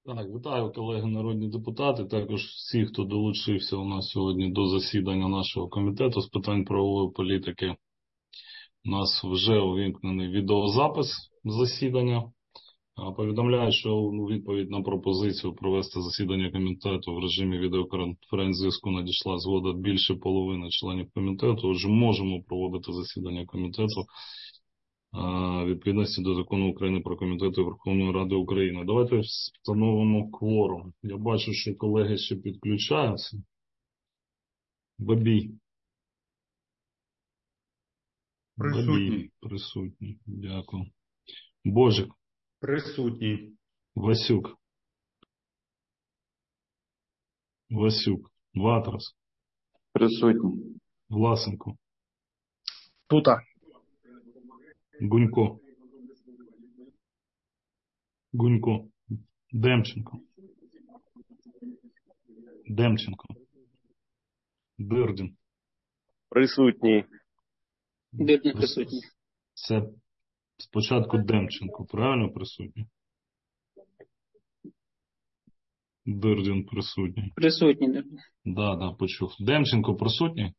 Так, вітаю, колеги народні депутати, також всі, хто долучився у нас сьогодні до засідання нашого комітету з питань правової політики. У нас вже увімкнений відеозапис засідання. Повідомляю, що у відповідь на пропозицію провести засідання комітету в режимі відеоконференц-зв'язку надійшла згода більше половини членів комітету. Отже, можемо проводити засідання комітету відповідності до Закону України про комітети Верховної Ради України. Давайте встановимо кворум. Я бачу, що колеги ще підключаються. Бабій. Присутній. Присутній. Дякую. Божик. Присутній. Васюк. Васюк. Ватрас. Присутній. Власенко. Тута. Гунько. Гунько. Демченко. Демченко. Дирдін. Присутній. Дирдін присутній. Це спочатку Демченко, правильно присутній? Дирдін присутній. Присутній, Дирдін. Да, почув. Демченко присутній?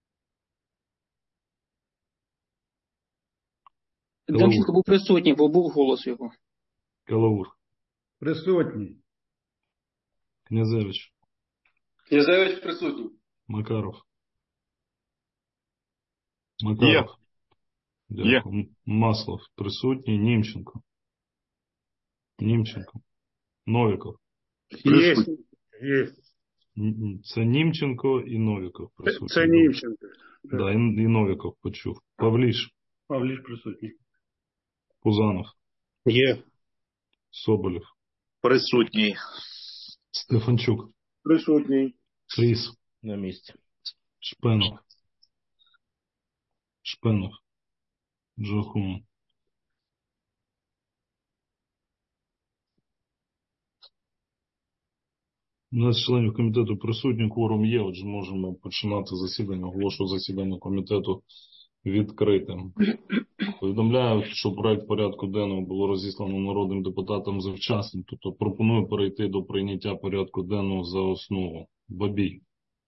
Демченко був присутній, бо був голос його. Калаур. Присутній. Князевич. Князевич присутній. Макаров. Макаров. Дякую. Маслов присутній. Німченко. Німченко. Новіков. Є. Це Німченко і Новіков присутні. Це Німченко. Да, і Новіков почув. Павліш. Павліш присутній. Пузанов. Є. Соболєв. Присутній. Стефанчук. Присутній. Фріс. На місці. Шпенов. Шпенов. Джохун. У нас членів комітету присутні, кворум є, отже можемо починати засідання. Оголошую засідання комітету відкритим. Повідомляю, що проект порядку денного було розіслано народним депутатам завчасно, тобто пропоную перейти до прийняття порядку денного за основу. Бабій.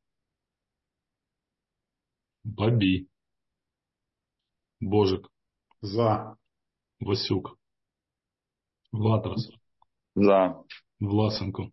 Бабій. Божик. За. Васюк. Ватрас. За. Власенко.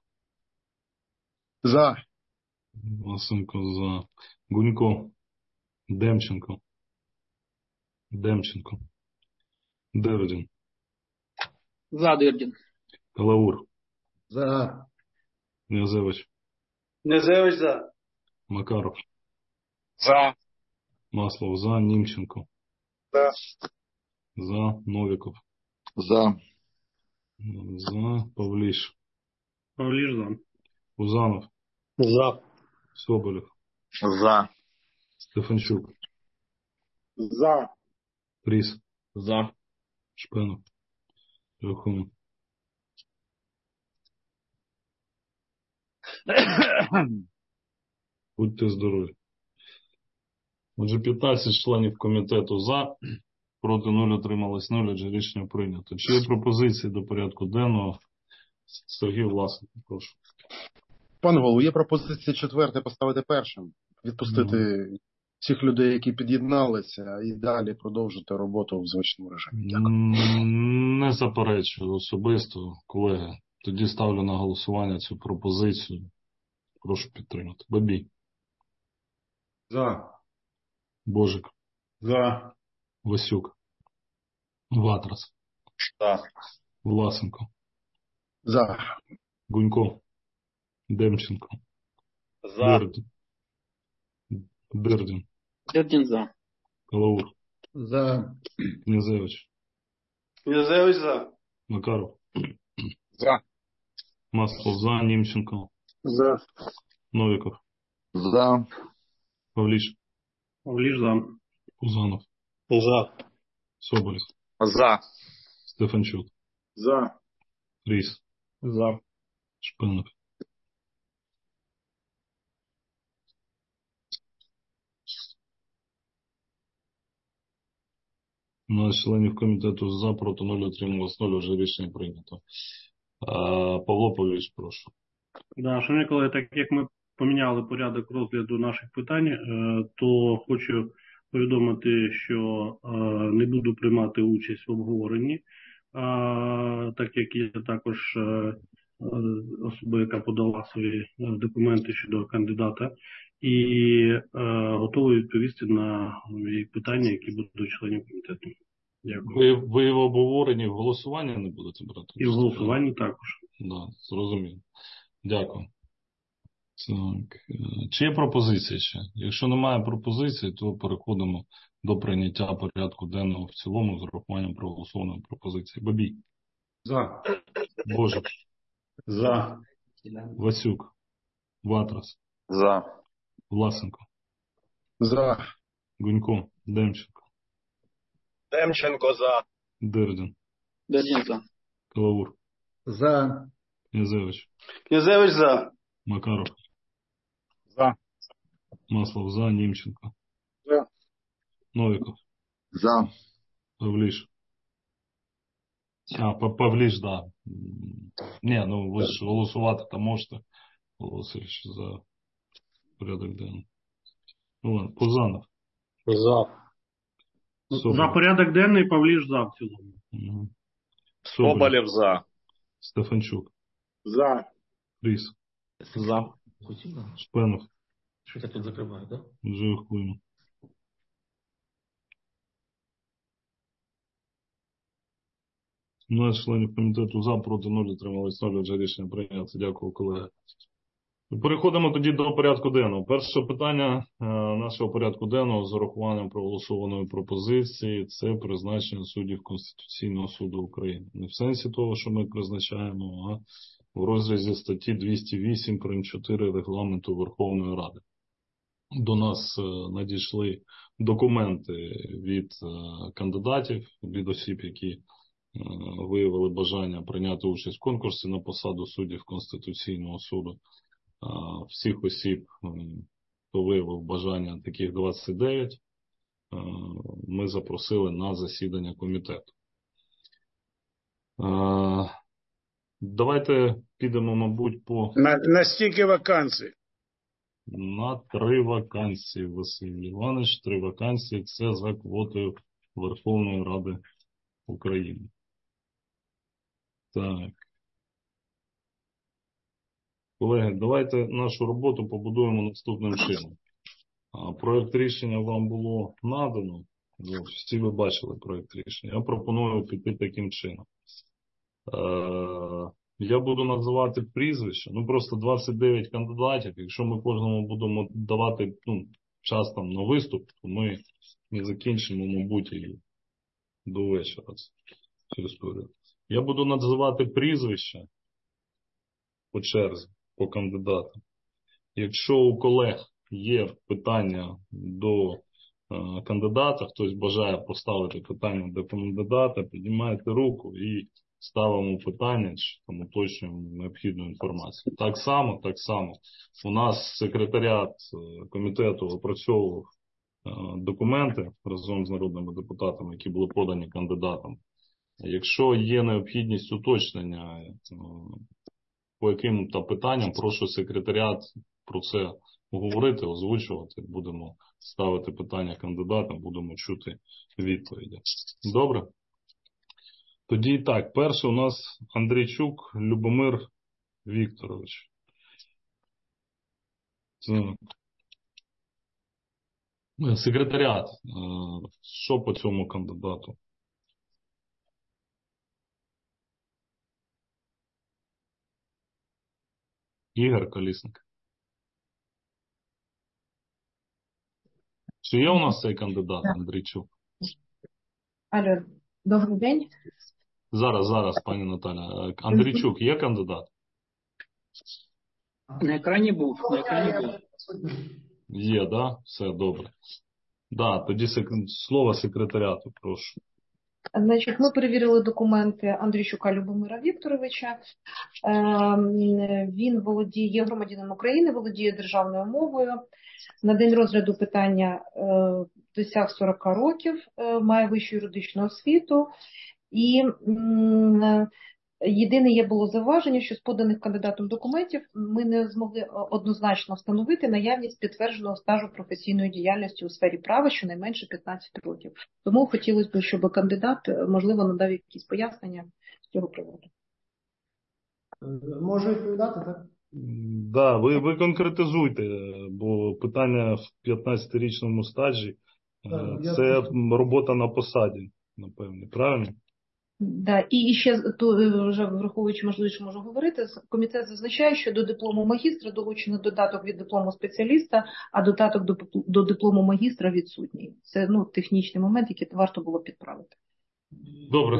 За. Власенко за. Гунько. Демченко. Демченко. Дирдін. За Дирдін. Калаур. За. Князевич. Князевич за. Макаров. За. Маслов за. Німченко. За. За. Новіков. За. За. Павліш. Павліш за. Пузанов. За. Соболєв. За. Стефанчук. За. Фріс. За. Шпенов. Джохун. Будьте здорові. Отже, 15 членів комітету за, проти 0, утрималось 0, отже рішення прийнято. Чи є пропозиції до порядку денного? Сергій Власенко, прошу. Пане голово, є пропозиція четверте поставити першим. Відпустити всіх людей, які під'єдналися, і далі продовжити роботу в звичному режимі. Дякую. Не заперечую особисто, колеги. Тоді ставлю на голосування цю пропозицію. Прошу підтримати. Бабій. За. Божик. За. Васюк. Ватрас. За. Власенко. За. Гунько. Демченко. За. Дирдін. Дирдін за. Калаур. За. Князевич. Князевич за. Макаров. За. Маслов за. Німченко. За. Новіков. За. Павліш. Павліш за. Пузанов. За. Соболєв. За. Стефанчук. За. Фріс. За. Шпенов. У нас членів комітету за, проти 0, утрималось 0, вже рішення прийнято. Павло Павлович, прошу. Да, шановні колеги, так як ми поміняли порядок розгляду наших питань, то хочу повідомити, що не буду приймати участь в обговоренні, так як я також особа, яка подала свої документи щодо кандидата, і готовий відповісти на питання, які будуть до членів комітету. Дякую. Ви в обговоренні, в голосуванні не будете брати? І в голосуванні також. Да, зрозуміло. Дякую. Так. Чи є пропозиції ще? Якщо немає пропозицій, то переходимо до прийняття порядку денного в цілому з урахуванням проголосованої пропозиції. Бабій. За. Божик. За. Васюк. Ватрас. За. Власенко. За. Гунько. Демченко. Демченко за. Дирдін. Дирдін за. Калаур. За. Князевич. Князевич за. Макаров. За. Маслов за. Німченко. За. Новиков. За. Павліш. Павліш, да. Ні, ну ви ж голосувати там можете. Голосуєш за порядок денний. Ну ладно, Пузанов. За. Соболєв. За порядок денний, Павліш за в цілому. Угу. Соболєв за. Стефанчук. За. Ріс. За. Шпенов. Що я тут закриваю, так? Жуйхуйно. Членів комітету за, проти 0, утримались 0, вже рішення прийнято. Дякую, колеги. Переходимо тоді до порядку денного. Перше питання нашого порядку денного з урахуванням проголосованої пропозиції – це призначення суддів Конституційного суду України. Не в сенсі того, що ми призначаємо, а в розрізі статті 208 прим. 4 Регламенту Верховної Ради. До нас надійшли документи від кандидатів, від осіб, які виявили бажання прийняти участь в конкурсі на посаду суддів Конституційного суду. Всіх осіб, хто виявив бажання, таких 29, ми запросили на засідання комітету. Давайте підемо, мабуть, На стільки вакансій? На 3 вакансії, Василь Іванович. 3 вакансії – це за квотою Верховної Ради України. Так. Колеги, давайте нашу роботу побудуємо наступним чином. Проект рішення вам було надано. Всі ви бачили проект рішення. Я пропоную піти таким чином. Я буду називати прізвища. Просто 29 кандидатів. Якщо ми кожному будемо давати час там на виступ, то ми не закінчимо, мабуть, і до вечора цю історію. Я буду називати прізвища по черзі, по кандидатам. Якщо у колег є питання до кандидата, хтось бажає поставити питання до кандидата, піднімайте руку і ставимо питання, чи там уточнюємо необхідну інформацію. Так само у нас секретаріат комітету опрацьовував документи разом з народними депутатами, які були подані кандидатам. Якщо є необхідність уточнення по яким-то питанням, прошу секретаріат про це говорити, озвучувати. Будемо ставити питання кандидатам, будемо чути відповіді. Добре? Тоді так, перший у нас Андрійчук Любомир Вікторович. Секретаріат, що по цьому кандидату? Ігор Колісник. Чи є у нас цей кандидат, Андрійчук? Алло, добрий день. Зараз, пані Наталя. Андрійчук, є кандидат? На екрані був. Є, да? Все добре. Да, тоді слово секретаріату, прошу. Значить, ми перевірили документи Андрійчука Любомира Вікторовича. Він є громадянином України, володіє державною мовою. На день розгляду питання досяг 40 років, має вищу юридичну освіту. І Єдине було зауваження, що з поданих кандидатом документів ми не змогли однозначно встановити наявність підтвердженого стажу професійної діяльності у сфері права щонайменше 15 років. Тому хотілося б, щоб кандидат, можливо, надав якісь пояснення з цього приводу. Можу відповідати, так? Да, ви конкретизуйте, бо питання в 15-річному стажі це робота на посаді, напевне, правильно? Да, і ще, вже враховуючи можливість, що можу говорити, комітет зазначає, що до диплому магістра долучено додаток від диплому спеціаліста, а додаток до диплому магістра відсутній. Це технічний момент, який варто було підправити. Добре.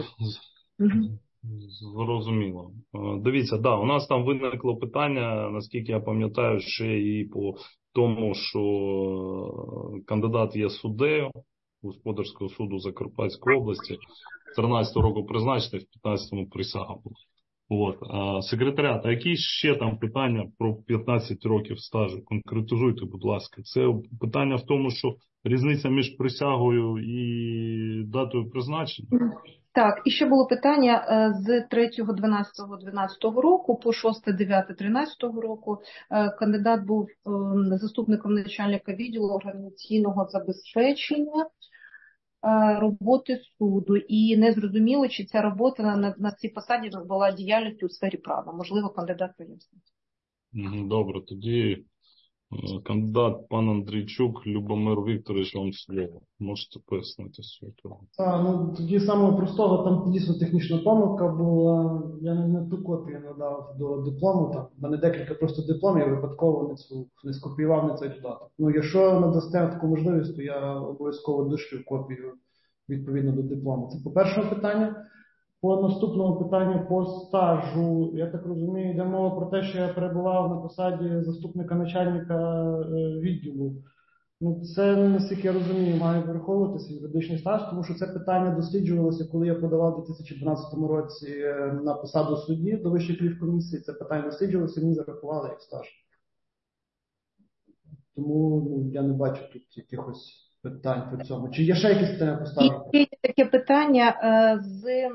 Зрозуміло. Дивіться, да, у нас там виникло питання, наскільки я пам'ятаю, ще і по тому, що кандидат є суддею Господарського суду Закарпатської області. 13 року призначений, в 15-му присяга була. Секретаріат, а які ще там питання про 15 років стажу? Конкретизуйте, будь ласка. Це питання в тому, що різниця між присягою і датою призначення? Так, і ще було питання з 3.12.12 року по 6.9.13 року. Кандидат був заступником начальника відділу організаційного забезпечення роботи суду. І не зрозуміло, чи ця робота на цій посаді була діяльністю у сфері права. Можливо, кандидат пояснить. Добре, тоді кандидат пан Андрійчук Любомир Вікторович, вам слово. Можете пояснити свою того? Тоді самого простого, там дійсно технічна помилка була, я не ту копію надав до диплому, там в мене декілька просто дипломів, випадково не скопіював на цей додаток. Якщо надасте таку можливість, то я обов'язково дошлю копію відповідно до диплому. Це по першому питанню. По наступному питанню по стажу, я так розумію, йде мова про те, що я перебував на посаді заступника начальника відділу. Це, наскільки я розумію, має враховуватися юридичний стаж, тому що це питання досліджувалося, коли я подавав у 2012 році на посаду судді до Вищої кваліфкомісії. Це питання досліджувалося, мені зарахували як стаж. Тому я не бачу тут якихось питань по цьому. Чи є ще якісь питання по стажу? Є таке питання з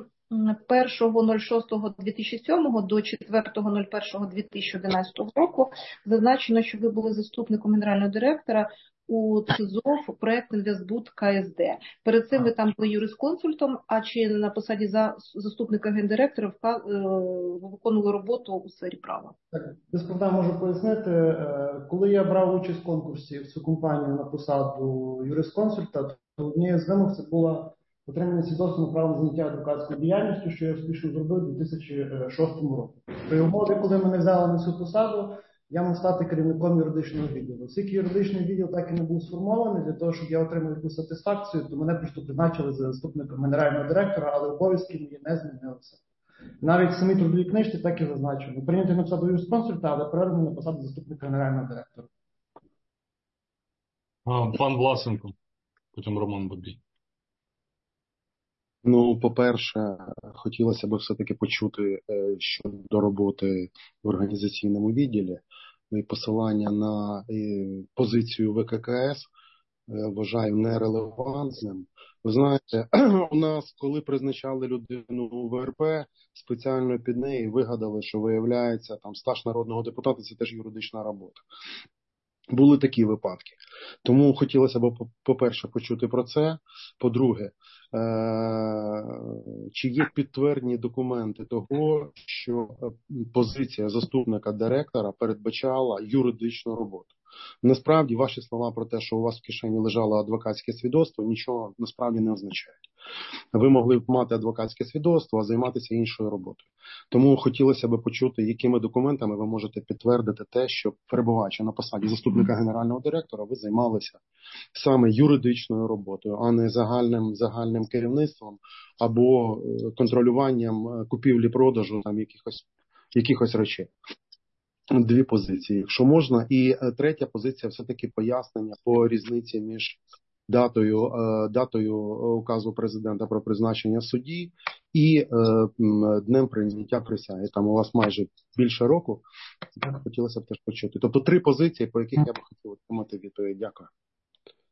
1.06.2007 до 4.01.2011 року. Зазначено, що ви були заступником генерального директора у ЦИЗОВ проект «Інвестбуд КСД». Перед цим ви там були юрисконсультом, а чи на посаді заступника гендиректора ви виконували роботу у сфері права? Так, без проблем можу пояснити. Коли я брав участь в конкурсі в цю компанію на посаду юрисконсульта, то однією з вимог це була отримання свідоцтва на право заняття адвокатською діяльністю, що я успішно зробив у 2006 році. При умові, коли мене взяли на цю посаду, я мав стати керівником юридичного відділу. Оскільки юридичний відділ так і не був сформований, для того, щоб я отримав якусь сатисфакцію, то мене просто призначили за заступником генерального директора, але обов'язки мені не змінилися. Навіть в самій трудовій книжці так і зазначено. Прийнятий на посаду юрисконсульта, але переведений на посаду заступника генерального директора. Пан Власенко, потім Роман Бабій. По-перше, хотілося б все-таки почути щодо роботи в організаційному відділі і посилання на позицію ВККС вважаю нерелевантним. Ви знаєте, у нас, коли призначали людину у ВРП, спеціально під неї вигадали, що виявляється, там стаж народного депутата – це теж юридична робота. Були такі випадки. Тому хотілося б, по-перше, почути про це. По-друге, чи є підтверджені документи того, що позиція заступника директора передбачала юридичну роботу? Насправді, ваші слова про те, що у вас в кишені лежало адвокатське свідоцтво, нічого насправді не означають. Ви могли б мати адвокатське свідоцтво, а займатися іншою роботою. Тому хотілося б почути, якими документами ви можете підтвердити те, що, перебуваючи на посаді заступника генерального директора, ви займалися саме юридичною роботою, а не загальним керівництвом або контролюванням купівлі-продажу там якихось речей. Дві позиції, якщо можна. І третя позиція, все-таки пояснення по різниці між датою указу президента про призначення судді і днем прийняття присяги. Там у вас майже більше року. Хотілося б теж почути. Тобто три позиції, по яких я б хотів отримати відповідь. Дякую.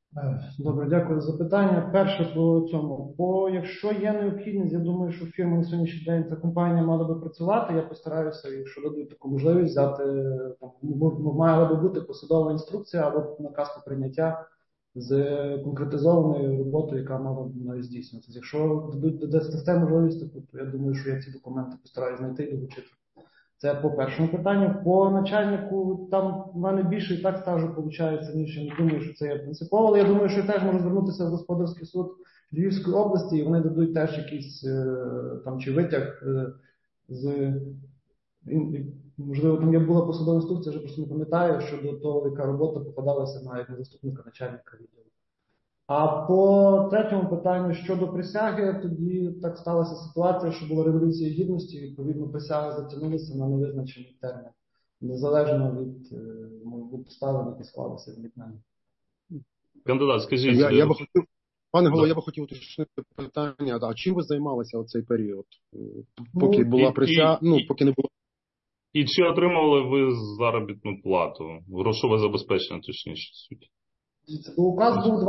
Добре, дякую за запитання. Перше по цьому. Якщо є необхідність, я думаю, що фірма на сьогоднішній день ця компанія мала би працювати. Я постараюся, якщо дадуть таку можливість, взяти, там, мала би бути посадова інструкція або наказ про прийняття з конкретизованою роботою, яка мала б мною здійснюватися. Якщо дасте можливість, то я думаю, що я ці документи постараюся знайти і долучити. Це по першому питанню. По начальнику, там в мене більше і так стажу виходить, ніж я не думаю, що це є принципово. Але я думаю, що я теж можу звернутися в господарський суд Львівської області, і вони дадуть теж якийсь там чи витяг з... Можливо, там я була посадова інструкція, вже просто не пам'ятаю, щодо того, яка робота попадалася на заступника начальника відділу. А по третьому питанню щодо присяги, тоді так сталася ситуація, що була Революція Гідності, і, відповідно, присяга затягнулася на невизначений термін, незалежно від обставин, які склалися від мене. Кандидат, скажіть... Пане Голово, я би хотів уточнити питання, а чим ви займалися у цей період? Поки була присяга, поки не було... І чи отримували ви заробітну плату? Грошове забезпечення, точніше, суті? Указ був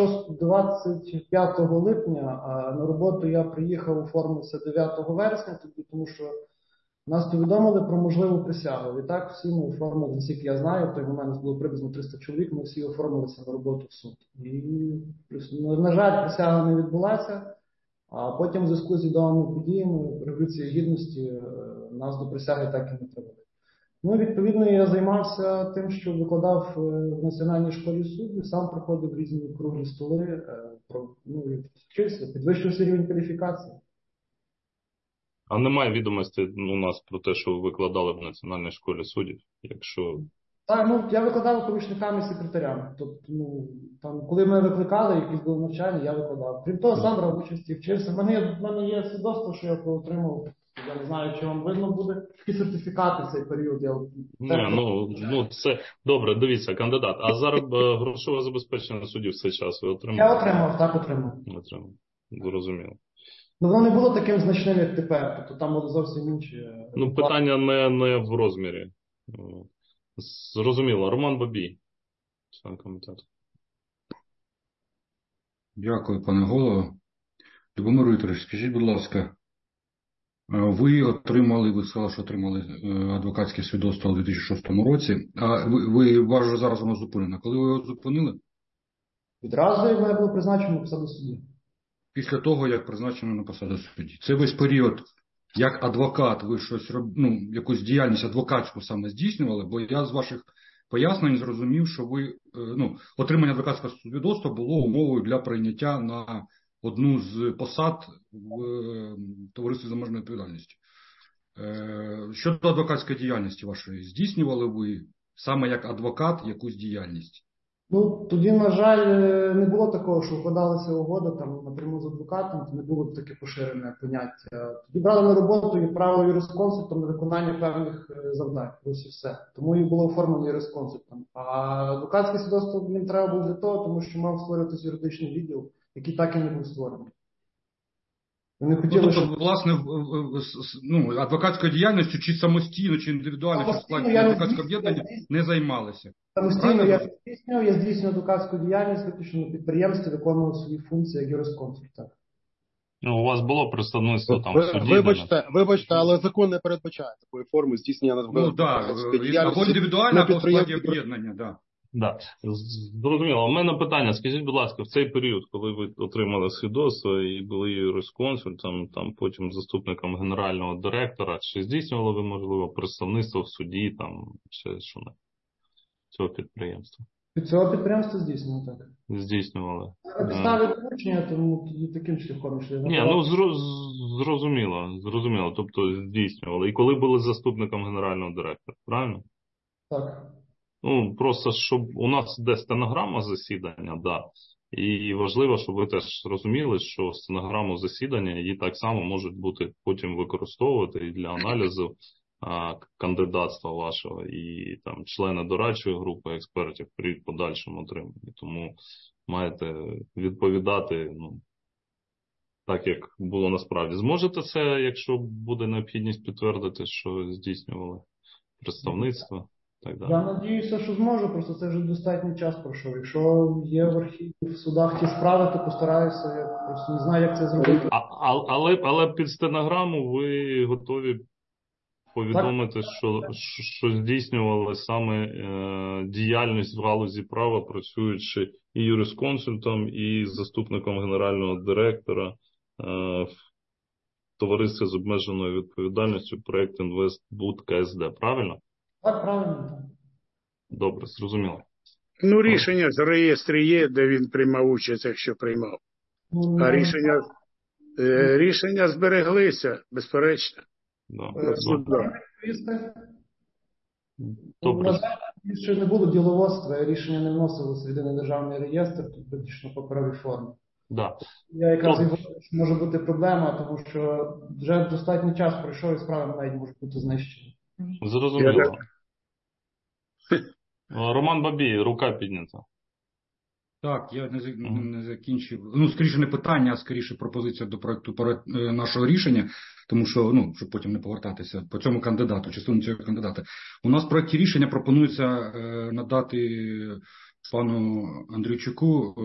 25 липня, а на роботу я приїхав, оформився 9 вересня, тому що нас повідомили про можливу присягу. І так всі ми оформили, наскільки я знаю, в той момент було приблизно 300 чоловік, ми всі оформилися на роботу в суд. І, на жаль, присяга не відбулася, а потім в зв'язку з відомими подіями Революції Гідності нас до присяги так і не привели. Відповідно, я займався тим, що викладав в Національній школі суддів, сам проходив різні круглі столи, вчився, підвищився рівень кваліфікації. А немає відомостей у нас про те, що ви викладали в Національній школі суддів? Якщо... Так, я викладав помічникам і секретарям. Тобто, там, коли мене викликали, якісь були навчання, я викладав. Крім того, сам брав участь і вчився. В мене є свідоцтво, що я отримав. Я не знаю, чи вам видно буде. Такі сертифікати в цей період. Це добре, дивіться, кандидат. А зараз грошове забезпечення суддів в цей час ви отримали? Я отримав. Зрозуміло. Воно не було таким значним, як тепер. Тобто там було зовсім інші... Питання не в розмірі. Зрозуміло. Роман Бабій, член комітету. Дякую, пане голово. Любомир Вікторович, скажіть, будь ласка, ви сказали, що отримали адвокатське свідоцтво у 2006 році, а вас же зараз воно зупинено. Коли ви його зупинили? Відразу, як мене було призначено на посаду судді. Після того, як призначено на посаду судді. Це весь період, як адвокат, ви щось якусь діяльність адвокатську саме здійснювали, бо я з ваших пояснень зрозумів, що ви, отримання адвокатського свідоцтва було умовою для прийняття на одну з посад в товаристві з обмеженою відповідальністю. Щодо адвокатської діяльності вашої, здійснювали ви саме як адвокат якусь діяльність? Тоді, на жаль, не було такого, що вкладалася угода там напряму з адвокатом, то не було таке поширене поняття. Тоді брали на роботу, як правило, юрисконсультом на виконання певних завдань. Ось і все. Тому і було оформлено юрисконсультом. А адвокатське свідоцтво їм треба було для того, тому що мав створюватися юридичний відділ, який так і не був створений. Вони хотіли, власне, адвокатською діяльністю чи самостійно, чи індивідуально, чи в складі адвокатського об'єднання не займалися. Самостійно я здійснюю адвокатську діяльність, виключно на підприємстві, виконував свої функції як юрисконсульт. У вас було представництво там в суді? Вибачте, але закон не передбачає такої форми здійснення адвокатської діяльності. Або індивідуально, або в складі об'єднання, так. Да. Зрозуміло. У мене питання. Скажіть, будь ласка, в цей період, коли ви отримали свідоцтво і були юрисконсультом, там потім заступником генерального директора, чи здійснювали ви, можливо, представництво в суді, там, чи що не, цього підприємства? Від цього підприємства здійснювали, так. Здійснювали. На підставі доручення, тому таким шляхом йшли. Зрозуміло. Тобто здійснювали. І коли були заступником генерального директора, правильно? Так. Просто, щоб у нас йде стенограма засідання, да. І важливо, щоб ви теж розуміли, що стенограму засідання її так само можуть бути потім використовувати і для аналізу кандидатства вашого, і там члени дорадчої групи експертів при подальшому отриманні. Тому маєте відповідати, так, як було насправді. Зможете це, якщо буде необхідність, підтвердити, що здійснювали представництво? так далі. Я надіюся, що зможу, просто це вже достатній час пройшов. Якщо є в архіві, в судах ті справи, то постараюся, я просто не знаю, як це зробити. Але під стенограму ви готові повідомити, що здійснювали саме діяльність в галузі права, працюючи і юрисконсультом, і заступником генерального директора в товаристві з обмеженою відповідальністю проєкт «Інвестбуд КСД». Правильно? Так, правильно. Добре, зрозуміло. Ну, рішення з реєстру є, де він приймав участь, якщо приймав. А рішення збереглися, безперечно. Да. На жаль, ще не було діловодства, рішення не вносилося в єдиний державний реєстр, тут виключно в паперовій формі. Да. Я якраз і говорю, що може бути проблема, тому що вже достатній час пройшов і справи навіть можуть бути знищені. Зрозуміло. Роман Бабій, рука піднята. Так, я не закінчив. Ну, скоріше не питання, а скоріше пропозиція до проекту нашого рішення, тому що, щоб потім не повертатися по цьому кандидату, частину цього кандидата. У нас в проекті рішення пропонується надати пану Андрійчуку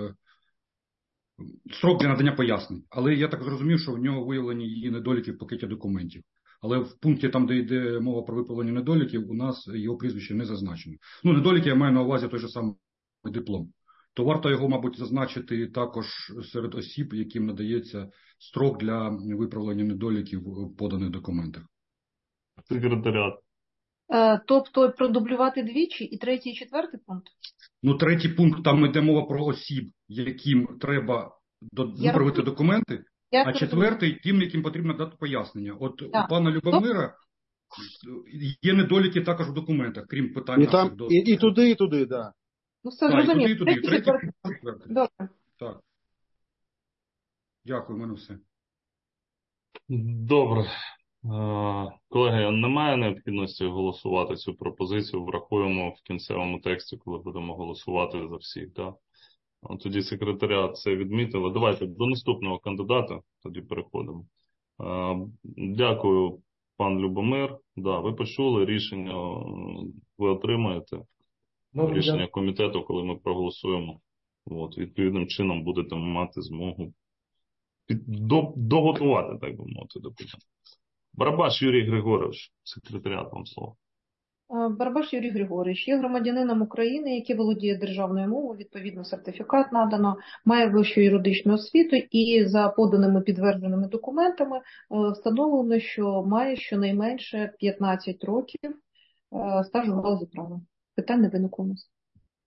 строк для надання пояснень. Але я так зрозумів, що в нього виявлені її недоліки в пакеті документів. Але в пункті, там, де йде мова про виправлення недоліків, у нас його прізвище не зазначено. Ну, недоліки я маю на увазі той же самий диплом. То варто його, мабуть, зазначити також серед осіб, яким надається строк для виправлення недоліків в поданих документах. Секретаріат. Тобто продублювати двічі і третій, і четвертий пункт? Ну, третій пункт, там йде мова про осіб, яким треба виправити документи, а четвертий, тим, яким потрібно дати пояснення. От у пана Любомира є недоліки також в документах, крім питань наших до... І туди, так. Да. Ну, все зрозуміло. І туди. Третій пункт, четвертий. Добре. Так. Дякую, в мене все. Добре. Колеги, немає необхідності голосувати цю пропозицію, врахуємо в кінцевому тексті, коли будемо голосувати за всіх. Да? Тоді секретаріат це відмітили. Давайте до наступного кандидата тоді переходимо. Дякую, пан Любомир. Да, ви почули рішення, ви отримаєте рішення комітету, коли ми проголосуємо. Відповідним чином будете мати змогу доготувати, так би мовити, документ. Барабаш Юрій Григорович, секретаріат, вам слово. Барабаш Юрій Григорович є громадянином України, який володіє державною мовою, відповідно сертифікат надано, має вищу юридичну освіту і за поданими підтвердженими документами встановлено, що має щонайменше 15 років стажу в галузі права. Питань не виникло у нас.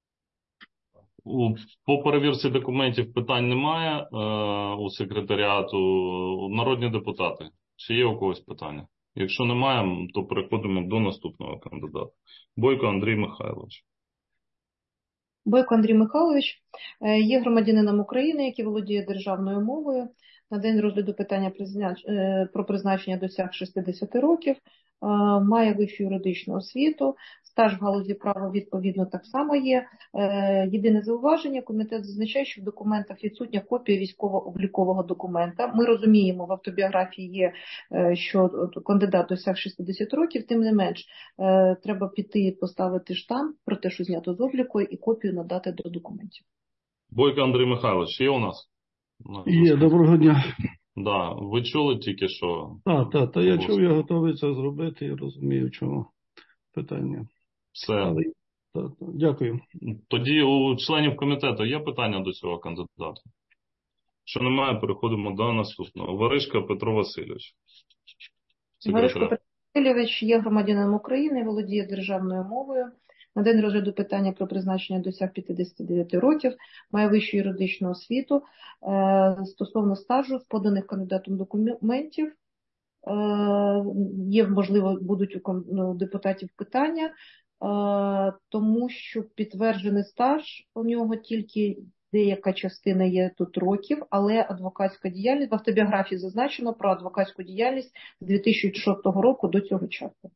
По перевірці документів питань немає у секретаріату. Народні депутати, чи є у когось питання? Якщо немає, то переходимо до наступного кандидата. Бойко Андрій Михайлович. Бойко Андрій Михайлович є громадянином України, який володіє державною мовою. На день розгляду питання про призначення досяг 60 років, має вищу юридичну освіту, стаж в галузі права відповідно так само є. Єдине зауваження, комітет зазначає, що в документах відсутня копія військово-облікового документа. Ми розуміємо, в автобіографії є, що кандидат досяг 60 років, тим не менш, треба піти поставити штамп про те, що знято з обліку, і копію надати до документів. Бойко Андрій Михайлович, є у нас? Є, доброго дня. Да, ви чули тільки що? Так, я чув, я готовий це зробити, я розумію, в чому питання. Все. Дякую. Тоді у членів комітету є питання до цього кандидата? Що немає, переходимо до наступного. Варишка Петро Васильович. Варишка Петро Васильович є громадянином України, володіє державною мовою. На день розгляду питання про призначення досяг 59 років, має вищу юридичну освіту. Стосовно стажу з поданих кандидатом документів, є, можливо, будуть у депутатів питання, тому що підтверджений стаж у нього тільки деяка частина є тут років, але адвокатська діяльність, в автобіографії зазначено про адвокатську діяльність з 2006 року до цього часу.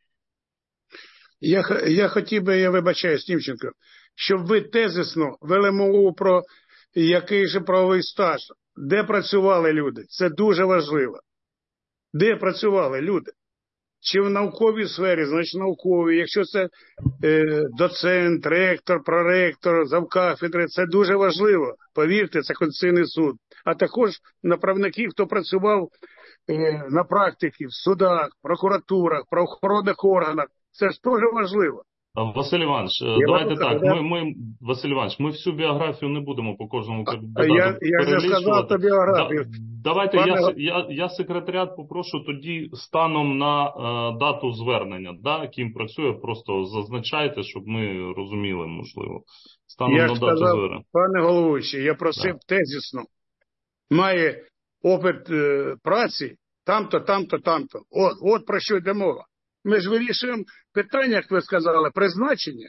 Я хотів би, я вибачаюсь, Німченко, щоб ви тезисно вели мову про який же правовий стаж, де працювали люди. Це дуже важливо. Де працювали люди? чи в науковій сфері, значить науковій. Якщо це доцент, ректор, проректор, завкафедри, це дуже важливо. Повірте, це Конституційний суд. А також направники, хто працював на практиці, в судах, прокуратурах, правоохоронних органах. Це ж теж важливо. Василь Іванович, давайте так. Василь Іванович, ми всю біографію не будемо по кожному кандидату Я не сказав то біографію. Давайте я секретаріат попрошу тоді станом на дату звернення, да, ким працює, просто зазначайте, щоб ми розуміли, можливо. Станом на дату звернення. Пане головуючий, я просив тезисно. Має опит праці там-то, там-то, там-то. От про що йде мова. Ми ж вирішуємо питання, як ви сказали, призначення.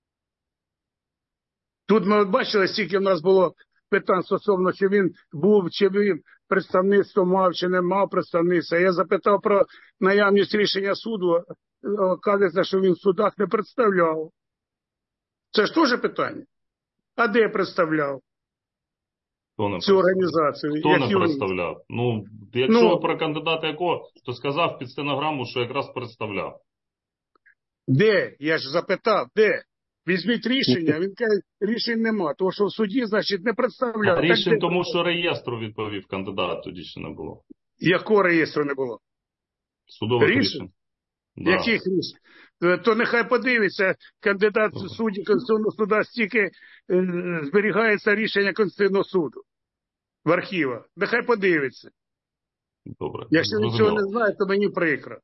Тут ми бачили, скільки в нас було питань стосовно, чи він був, чи він представництво мав, чи не мав представництва. Я запитав про наявність рішення суду, кажеться, що він в судах не представляв. Це ж теж питання. А де представляв? Цю організацію. Хто не представляв? Ну, якщо ви про кандидата якого, то сказав під стенограму, що якраз представляв. Де? Я ж запитав, де? Візьміть рішення, він каже, рішень нема, тому що в суді, значить, не представляв. Рішень тому, що реєстру відповів кандидат, тоді ще не було. Якого реєстру не було? Судових рішень. Да. Яких рішень? То нехай подивиться, кандидат судді Конституційного суду, стільки зберігається рішення Конституційного суду в архівах. Нехай подивиться. Добре. Якщо він цього не знає, то мені прикро.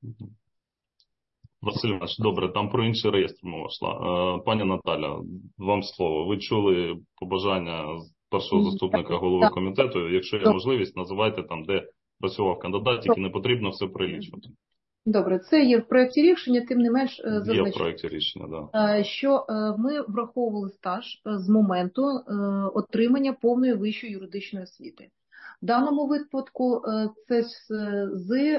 Василь Іванович, добре, там про інший реєстр мова йшла. Пані Наталя, вам слово. Ви чули побажання першого заступника голови комітету. Якщо є можливість, називайте там, де працював кандидат, тільки не потрібно все перелічувати. Добре, це є в проєкті рішення, тим не менш є в проєкті рішення, да. Що ми враховували стаж з моменту отримання повної вищої юридичної освіти. В даному випадку це з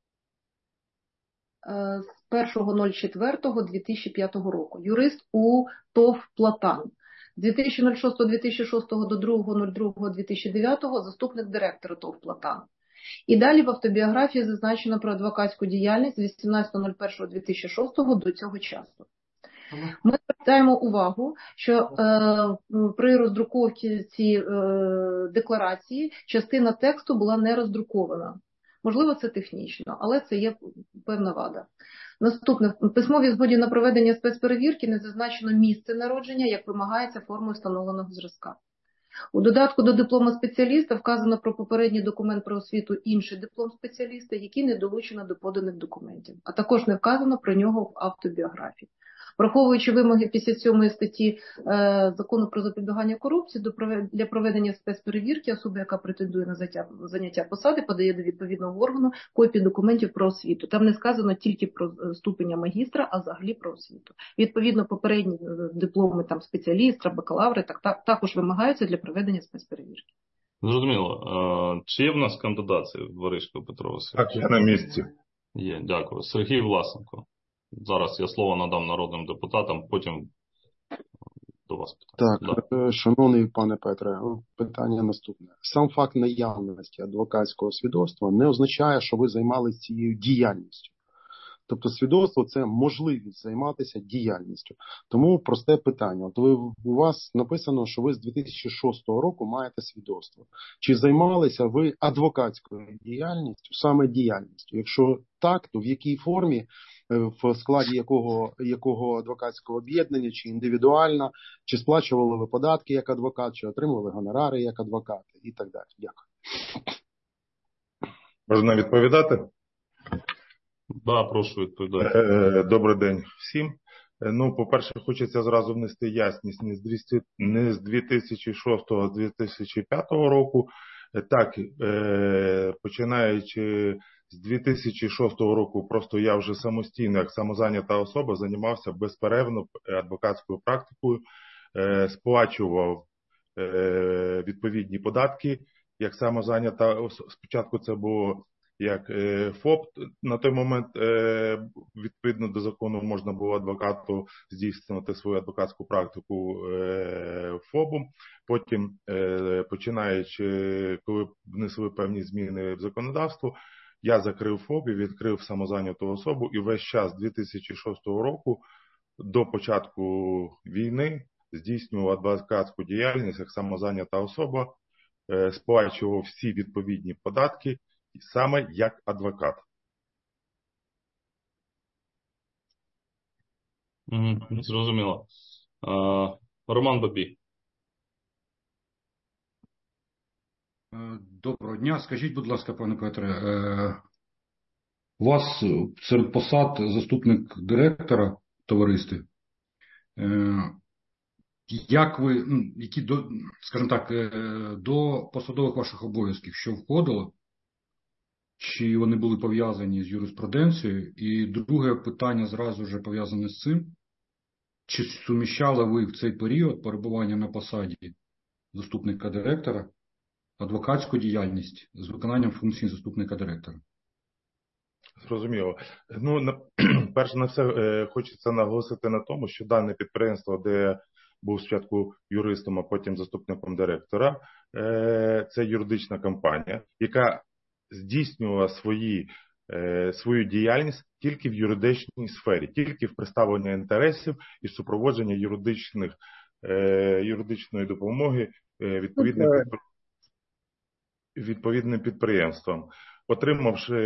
1.04.2005 року. Юрист у ТОВ «Платан». З 2006-2006 до 2.02.2009 заступник директора ТОВ «Платан». І далі в автобіографії зазначено про адвокатську діяльність з 18.01.2006 до цього часу. Ми звертаємо увагу, що при роздруковці цієї декларації частина тексту була не роздрукована. Можливо, це технічно, але це є певна вада. Наступне. В письмовій згоді на проведення спецперевірки не зазначено місце народження, як вимагається формою встановленого зразка. У додатку до диплома спеціаліста вказано про попередній документ про освіту інший диплом спеціаліста, який не долучено до поданих документів, а також не вказано про нього в автобіографії. Враховуючи вимоги 57 статті Закону про запобігання корупції, для проведення спецперевірки особа, яка претендує на заняття посади, подає до відповідного органу копії документів про освіту. Там не сказано тільки про ступеня магістра, а взагалі про освіту. Відповідно, попередні дипломи там спеціаліста, бакалаври також вимагаються для проведення спецперевірки. Зрозуміло. Чи є в нас кандидації, Воришко Петро Васильович? Так, я на місці. Є, дякую. Сергій Власенко. Зараз я слово надам народним депутатам, потім до вас питання. Так, шановний пане Петре, питання наступне. Сам факт наявності адвокатського свідоцтва не означає, що ви займалися цією діяльністю. Тобто свідоцтво – це можливість займатися діяльністю. Тому просте питання. От у вас написано, що ви з 2006 року маєте свідоцтво. Чи займалися ви адвокатською діяльністю, саме діяльністю? Якщо так, то в якій формі, в складі якого адвокатського об'єднання, чи індивідуально, чи сплачували ви податки як адвокат, чи отримували гонорари як адвокат і так далі. Дякую. Можна відповідати? Да, прошу відповідати. Добрий день всім. Ну, по-перше, хочеться зразу внести ясність не з 2006, а з 2005 року. Так, починаючи з 2006 року, просто я вже самостійно, як самозайнята особа, займався безперервно адвокатською практикою, сплачував відповідні податки, як самозайнята. Спочатку це було як ФОП. На той момент, відповідно до закону, можна було адвокату здійснювати свою адвокатську практику ФОПом. Потім, починаючи, коли внесли певні зміни в законодавство, я закрив ФОП і відкрив самозайняту особу, і весь час з 2006 року до початку війни здійснював адвокатську діяльність як самозайнята особа, сплачував всі відповідні податки саме як адвокат. Зрозуміло. Роман Бабій. Доброго дня. Скажіть, будь ласка, пане Петре, у вас серед посад заступник директора в товаристві. Як ви, які, скажімо так, до посадових ваших обов'язків, що входило? Чи вони були пов'язані з юриспруденцією? І друге питання зразу ж пов'язане з цим. Чи суміщали ви в цей період перебування на посаді заступника директора адвокатську діяльність з виконанням функцій заступника директора? Зрозуміло. Перш на все, хочеться наголосити на тому, що дане підприємство, де був спочатку юристом, а потім заступником директора, це юридична компанія, яка здійснювала свою діяльність тільки в юридичній сфері, тільки в представленні інтересів і супроводження юридичної допомоги відповідним підприємствам. Отримавши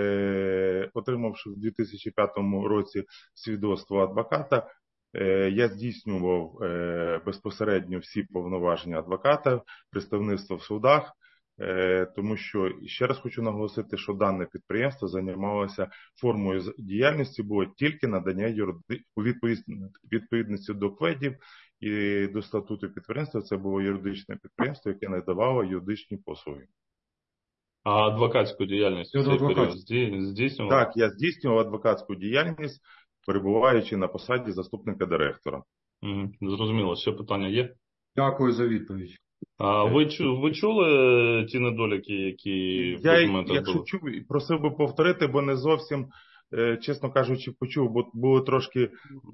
в 2005 році свідоцтво адвоката, я здійснював безпосередньо всі повноваження адвоката, представництво в судах, тому що, ще раз хочу наголосити, що дане підприємство займалося формою діяльності, було тільки надання у відповідності до КВЕДів і до статуту підприємства, це було юридичне підприємство, яке надавало юридичні послуги. А адвокатську діяльність в цей період здійснював? Так, я здійснював адвокатську діяльність, перебуваючи на посаді заступника директора. Зрозуміло. Ще питання є? Дякую за відповідь. Ви чули ті недоліки, які в документах були? Якщо чув, просив би повторити, бо не зовсім, чесно кажучи, почув, бо було трошки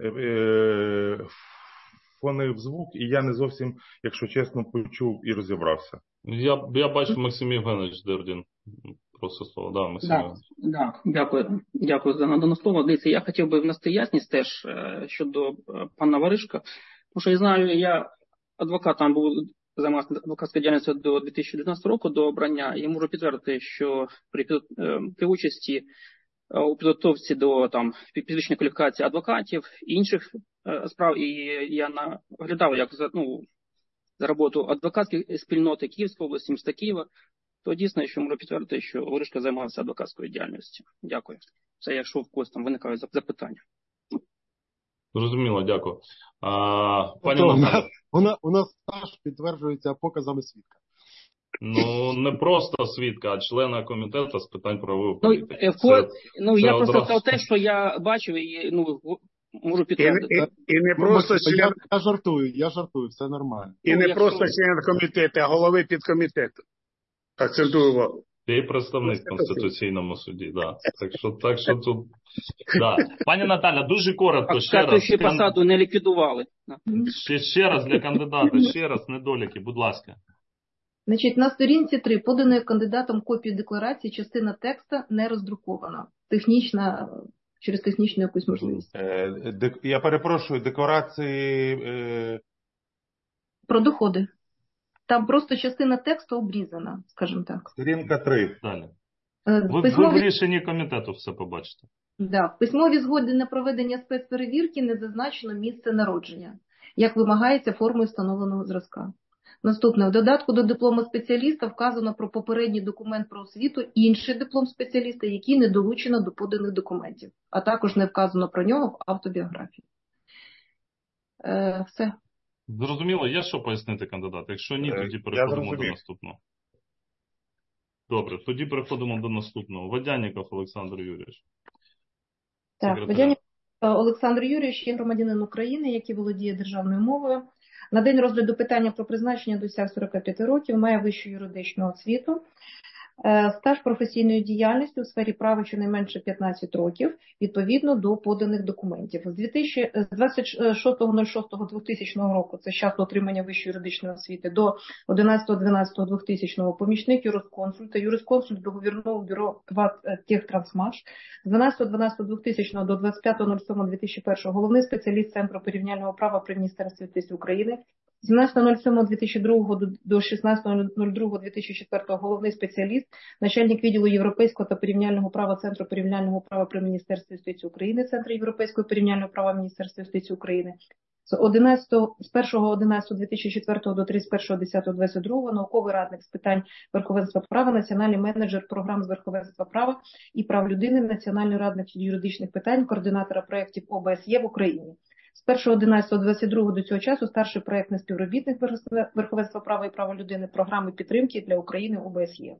фонив звук, і я не зовсім, якщо чесно, почув і розібрався. Я бачу, Максим Євгенович Дердін. Просто слово. Да, Максим Євгенович. Дякую за надане слово. Дивіться, я хотів би внести ясність теж щодо пана Варишка. Тому що я знаю, я адвокатом був, займався адвокатською діяльністю до 2019 року, до обрання. І можу підтвердити, що при участі у підготовці до підвищення кваліфікації адвокатів і інших справ, і я наглядав як за роботу адвокатської спільноти Київської області, міста Києва, то дійсно, що можу підтвердити, що Варишка займався адвокатською діяльністю. Дякую. Це якщо в когось виникають запитання. Зрозуміло, дякую. Пані Наталя. У нас стаж підтверджується показами свідка. Не просто свідка, а члена комітету з питань правової політики. Я просто сказав те, що я бачив і можу підтвердити. І не просто член... Я жартую, все нормально. І не просто член комітету, а голови підкомітету. Акцентую увагу. Ти представник в Конституційному суді, да. Так що тут... Да. Пані Наталя, дуже коротко, ще раз. Ще посаду не ліквідували. Ще раз для кандидата, ще раз, недоліки, будь ласка. Значить, на сторінці 3 поданої кандидатом копії декларації частина текста не роздрукована. Через технічну якусь можливість. Я перепрошую, декларації... Про доходи. Там просто частина тексту обрізана, скажімо так. Сторінка 3. Далі. Ви в рішенні комітету все побачите. Да. В письмовій згоді на проведення спецперевірки не зазначено місце народження, як вимагається формою встановленого зразка. Наступне. В додатку до диплому спеціаліста вказано про попередній документ про освіту, інший диплом спеціаліста, який не долучено до поданих документів, а також не вказано про нього в автобіографії. Все. Зрозуміло, є що пояснити кандидату? Якщо ні, тоді переходимо до наступного. Добре, тоді переходимо до наступного. Водяніков Олександр Юрійович. Так, Водяніков Олександр Юрійович є громадянин України, який володіє державною мовою. На день розгляду питання про призначення досяг 45 років, має вищу юридичну освіту. Стаж професійної діяльності у сфері права щонайменше 15 років, відповідно до поданих документів. З 26.06.2000 року, це з часу отримання вищої юридичної освіти, до 11.12.2000 помічник юрисконсульта, юрисконсульт договірного бюро ПВАТ Техтрансмаш, з 12.12.2000 до 25.07.2001 головний спеціаліст Центру порівняльного права при Міністерстві юстиції України, з 17.07.2002 до 16.02.2004 головний спеціаліст, начальник відділу європейського та порівняльного права Центру порівняльного права при Міністерстві юстиції України, Центр європейського порівняльного права Міністерства юстиції України, з 1.11.2004 до 31.10.2022 науковий радник з питань верховенства права, національний менеджер програм з верховенства права і прав людини, національний радник юридичних питань, координатора проєктів ОБСЄ в Україні. З 1.11.22 до цього часу старший проєктний співробітник верховенства права і права людини програми підтримки для України ОБСЄ.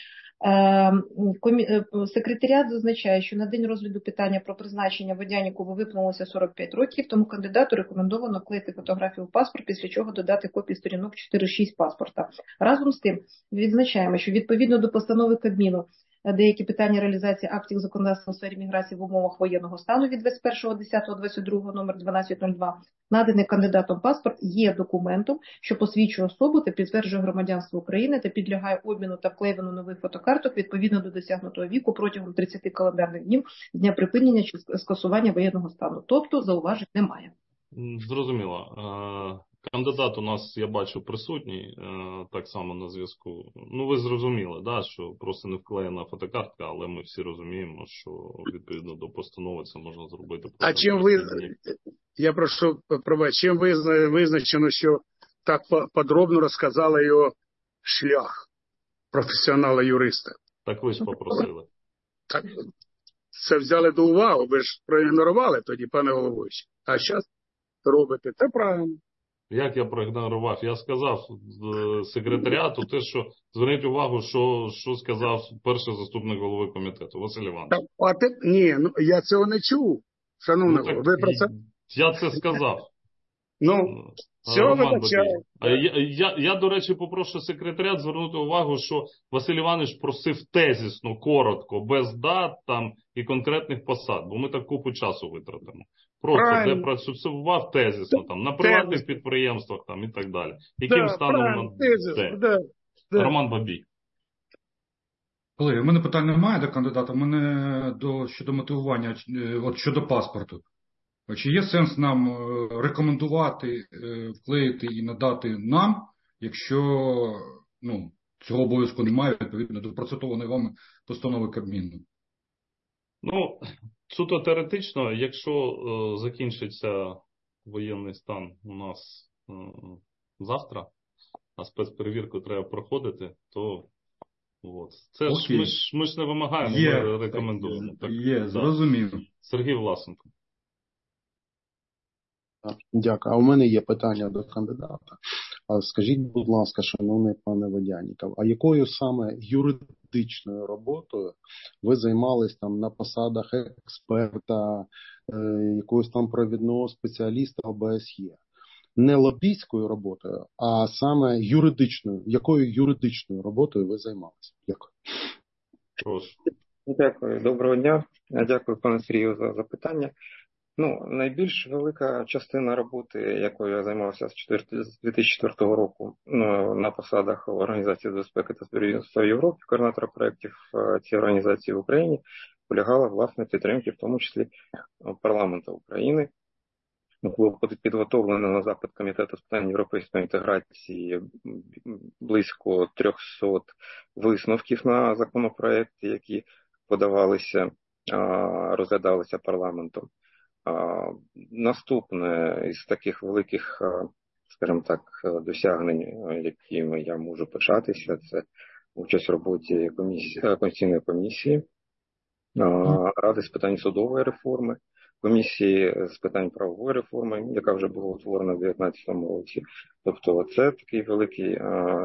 Секретаріат зазначає, що на день розгляду питання про призначення Водянікову виповнилося 45 років, тому кандидату рекомендовано вклеїти фотографію в паспорт, після чого додати копії сторінок 4-6 паспорта. Разом з тим, відзначаємо, що відповідно до постанови Кабміну деякі питання реалізації актів законодавства у сфері міграції в умовах воєнного стану від 21.10.22 номер 1202 наданий кандидатом паспорт є документом, що посвідчує особу та підтверджує громадянство України та підлягає обміну та вклеюванню нових фотокарток відповідно до досягнутого віку протягом 30 календарних днів з дня припинення чи скасування воєнного стану. Тобто зауважень немає. Зрозуміло. Кандидат у нас, я бачу, присутній, так само на зв'язку. Ну, ви зрозуміли, да, що просто не вклеєна фотокартка, але ми всі розуміємо, що відповідно до постанови це можна зробити. А чим ви, я прошу пробачити, чим визначено, що так подробно розказали його шлях професіонала-юриста? Так ви ж попросили. Так, це взяли до уваги, ви ж проігнорували тоді, пане головуючий. А зараз робите, це правильно. Як я проігнорував? Я сказав секретаріату те, що зверніть увагу, що сказав перший заступник голови комітету, Василь Іванович. Ні, ну я цього не чув, шановний голово. Ви про це? Я це сказав. Ну, цього вибачаю. Я, до речі, попрошу секретаріат звернути увагу, що Василь Іванович просив тезісно, коротко, без дат там і конкретних посад, бо ми так купу часу витратимо. Просто правильно. Де працював тезісно, там, на приватних підприємствах там, і так далі. Яким станом це? Роман Бабій. Колеги, у мене питань немає до кандидата, у мене щодо мотивування, от щодо паспорту. Чи є сенс нам рекомендувати, вклеїти і надати нам, якщо цього обов'язку немає, відповідно до процитованої вами постанови Кабміну? Ну, суто теоретично, якщо закінчиться воєнний стан у нас завтра, а спецперевірку треба проходити, то от. Це ж ми ж не вимагаємо, ми рекомендуємо. Зрозуміло. Сергій Власенко. Дякую. А у мене є питання до кандидата. Скажіть, будь ласка, шановний пане Водяніков, а якою саме юридичною роботою ви займались там на посадах експерта, якогось там провідного спеціаліста ОБСЄ? Не лобійською роботою, а саме юридичною. Якою юридичною роботою ви займалися? Дякую. Прошу. Дякую. Доброго дня. Дякую, пане Сергію, за запитання. Найбільш велика частина роботи, якою я займався з 2004 року на посадах Організації з безпеки та співробітництва в Європі, координатора проєктів цієї організації в Україні, полягала, власне, підтримки, в тому числі парламенту України. Було підготовлено на запит Комітету з питань європейської інтеграції близько 300 висновків на законопроекти, які подавалися, розглядалися парламентом. Наступне із таких великих, скажімо так, досягнень, якими я можу пишатися, це участь в роботі Конституційної комісії, Ради з питань судової реформи, комісії з питань правової реформи, яка вже була утворена в 2019 році. Тобто це такий великий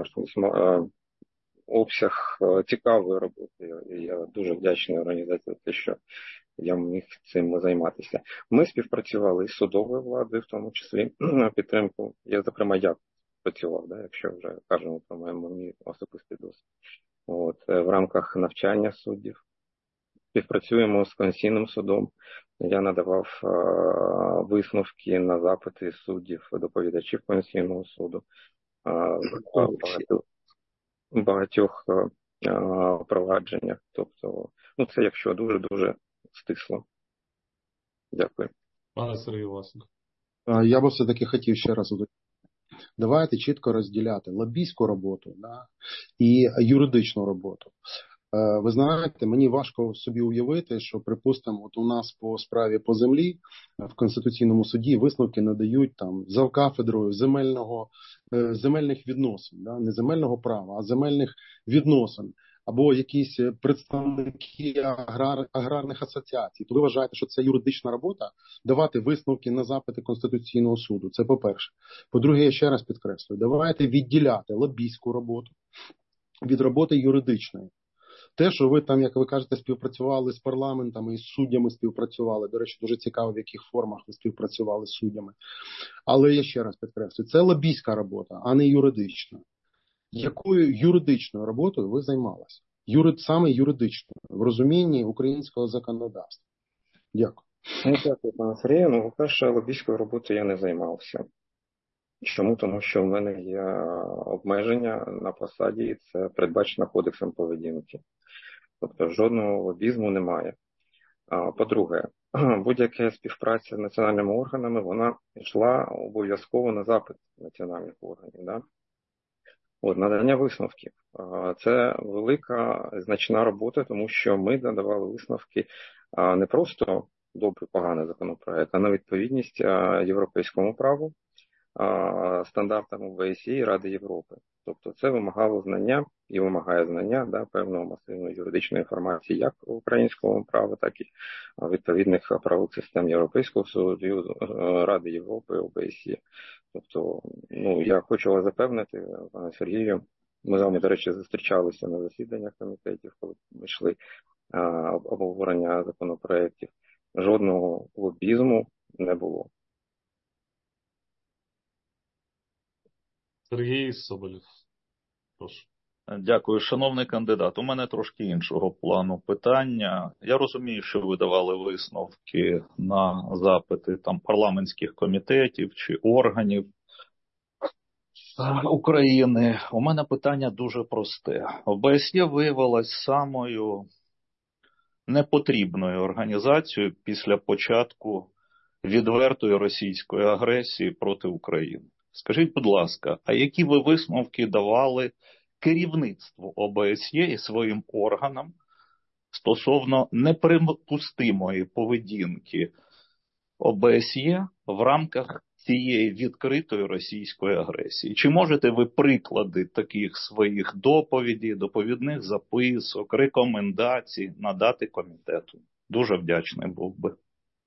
обсяг цікавої роботи. Я дуже вдячний організації за те, що я міг цим займатися. Ми співпрацювали із судовою владою, в тому числі на підтримку. Я працював, якщо вже кажемо про мій особистий досвід. в рамках навчання суддів. Співпрацюємо з Конституційним судом. Я надавав висновки на запити суддів, доповідачів Конституційного суду в багатьох провадженнях. Тобто, це якщо дуже-дуже стисло. Дякую. Пане Сергію Власенко. Я би все-таки хотів ще раз уточнити. Давайте чітко розділяти лобійську роботу і юридичну роботу. Ви знаєте, мені важко собі уявити, що, припустимо, у нас по справі по землі в Конституційному суді висновки надають там завкафедрою земельних відносин, не земельного права, а земельних відносин, або якісь представники аграрних асоціацій. То ви вважаєте, що це юридична робота давати висновки на запити Конституційного суду? Це по-перше. По-друге, я ще раз підкреслюю, давайте відділяти лобійську роботу від роботи юридичної. Те, що ви там, як ви кажете, співпрацювали з парламентами і з суддями співпрацювали. До речі, дуже цікаво, в яких формах ви співпрацювали з суддями. Але я ще раз підкреслюю, це лобійська робота, а не юридична. Якою юридичною роботою ви займалися? Саме юридичною, в розумінні українського законодавства. Дякую. Дякую, пане Сергію. По-перше, лобійською роботою я не займався. Чому? Тому що в мене є обмеження на посаді, і це передбачено кодексом поведінки. Тобто жодного лобізму немає. По-друге, будь-яка співпраця з національними органами, вона йшла обов'язково на запит національних органів. Да? Надання висновків. Це велика, значна робота, тому що ми надавали висновки не просто добрий, поганий законопроект, а на відповідність європейському праву, стандартам ОБСЄ і Ради Європи. Тобто це вимагало знання і вимагає знання певного масивної юридичної інформації як українського права, так і відповідних правових систем Європейського Союзу, Ради Європи, ОБСЄ. Тобто, я хочу вас запевнити, пане Сергію, ми з вами, до речі, зустрічалися на засіданнях комітетів, коли ми йшли обговорення законопроєктів. Жодного лобізму не було. Сергій Соболєв. Прошу. Дякую, шановний кандидат. У мене трошки іншого плану питання. Я розумію, що ви давали висновки на запити парламентських комітетів чи органів України. У мене питання дуже просте. ОБСЄ виявилась самою непотрібною організацією після початку відвертої російської агресії проти України. Скажіть, будь ласка, а які ви висновки давали керівництву ОБСЄ і своїм органам стосовно неприпустимої поведінки ОБСЄ в рамках цієї відкритої російської агресії? Чи можете ви приклади таких своїх доповідей, доповідних записок, рекомендацій надати комітету? Дуже вдячний був би.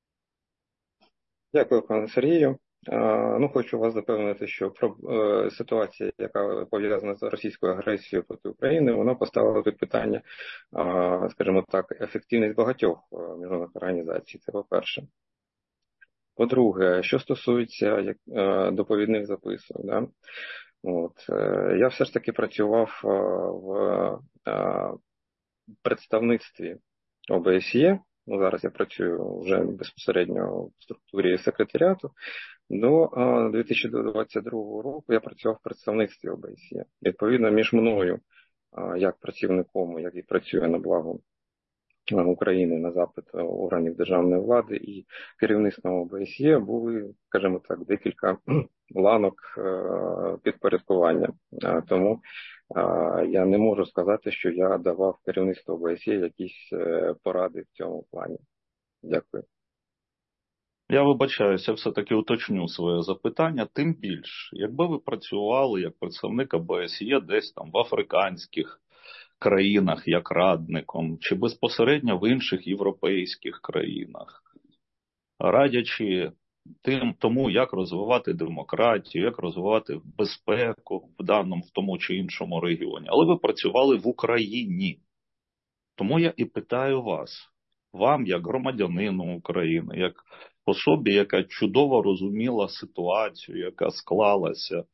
Дякую, пане Сергію. Хочу вас запевнити, що ситуація, яка пов'язана з російською агресією проти України, вона поставила під питання, скажімо так, ефективність багатьох міжнародних організацій. Це по-перше. По-друге, що стосується доповідних записок, я все ж таки працював в представництві ОБСЄ. Зараз я працюю вже безпосередньо в структурі секретаріату. До 2022 року я працював в представництві ОБСЄ. Відповідно, між мною, як працівником, який працює на благо України на запит органів державної влади і керівництвом ОБСЄ, були, скажімо так, декілька ланок підпорядкування. Тому я не можу сказати, що я давав керівництву ОБСЄ якісь поради в цьому плані. Дякую. Я вибачаюся, все-таки уточню своє запитання. Тим більш, якби ви працювали як представник ОБСЄ десь в африканських країнах як радником, чи безпосередньо в інших європейських країнах, радячи тому, як розвивати демократію, як розвивати безпеку в тому чи іншому регіоні. Але ви працювали в Україні. Тому я і питаю вас, вам, як громадянину України, як особі, яка чудово розуміла ситуацію, яка склалася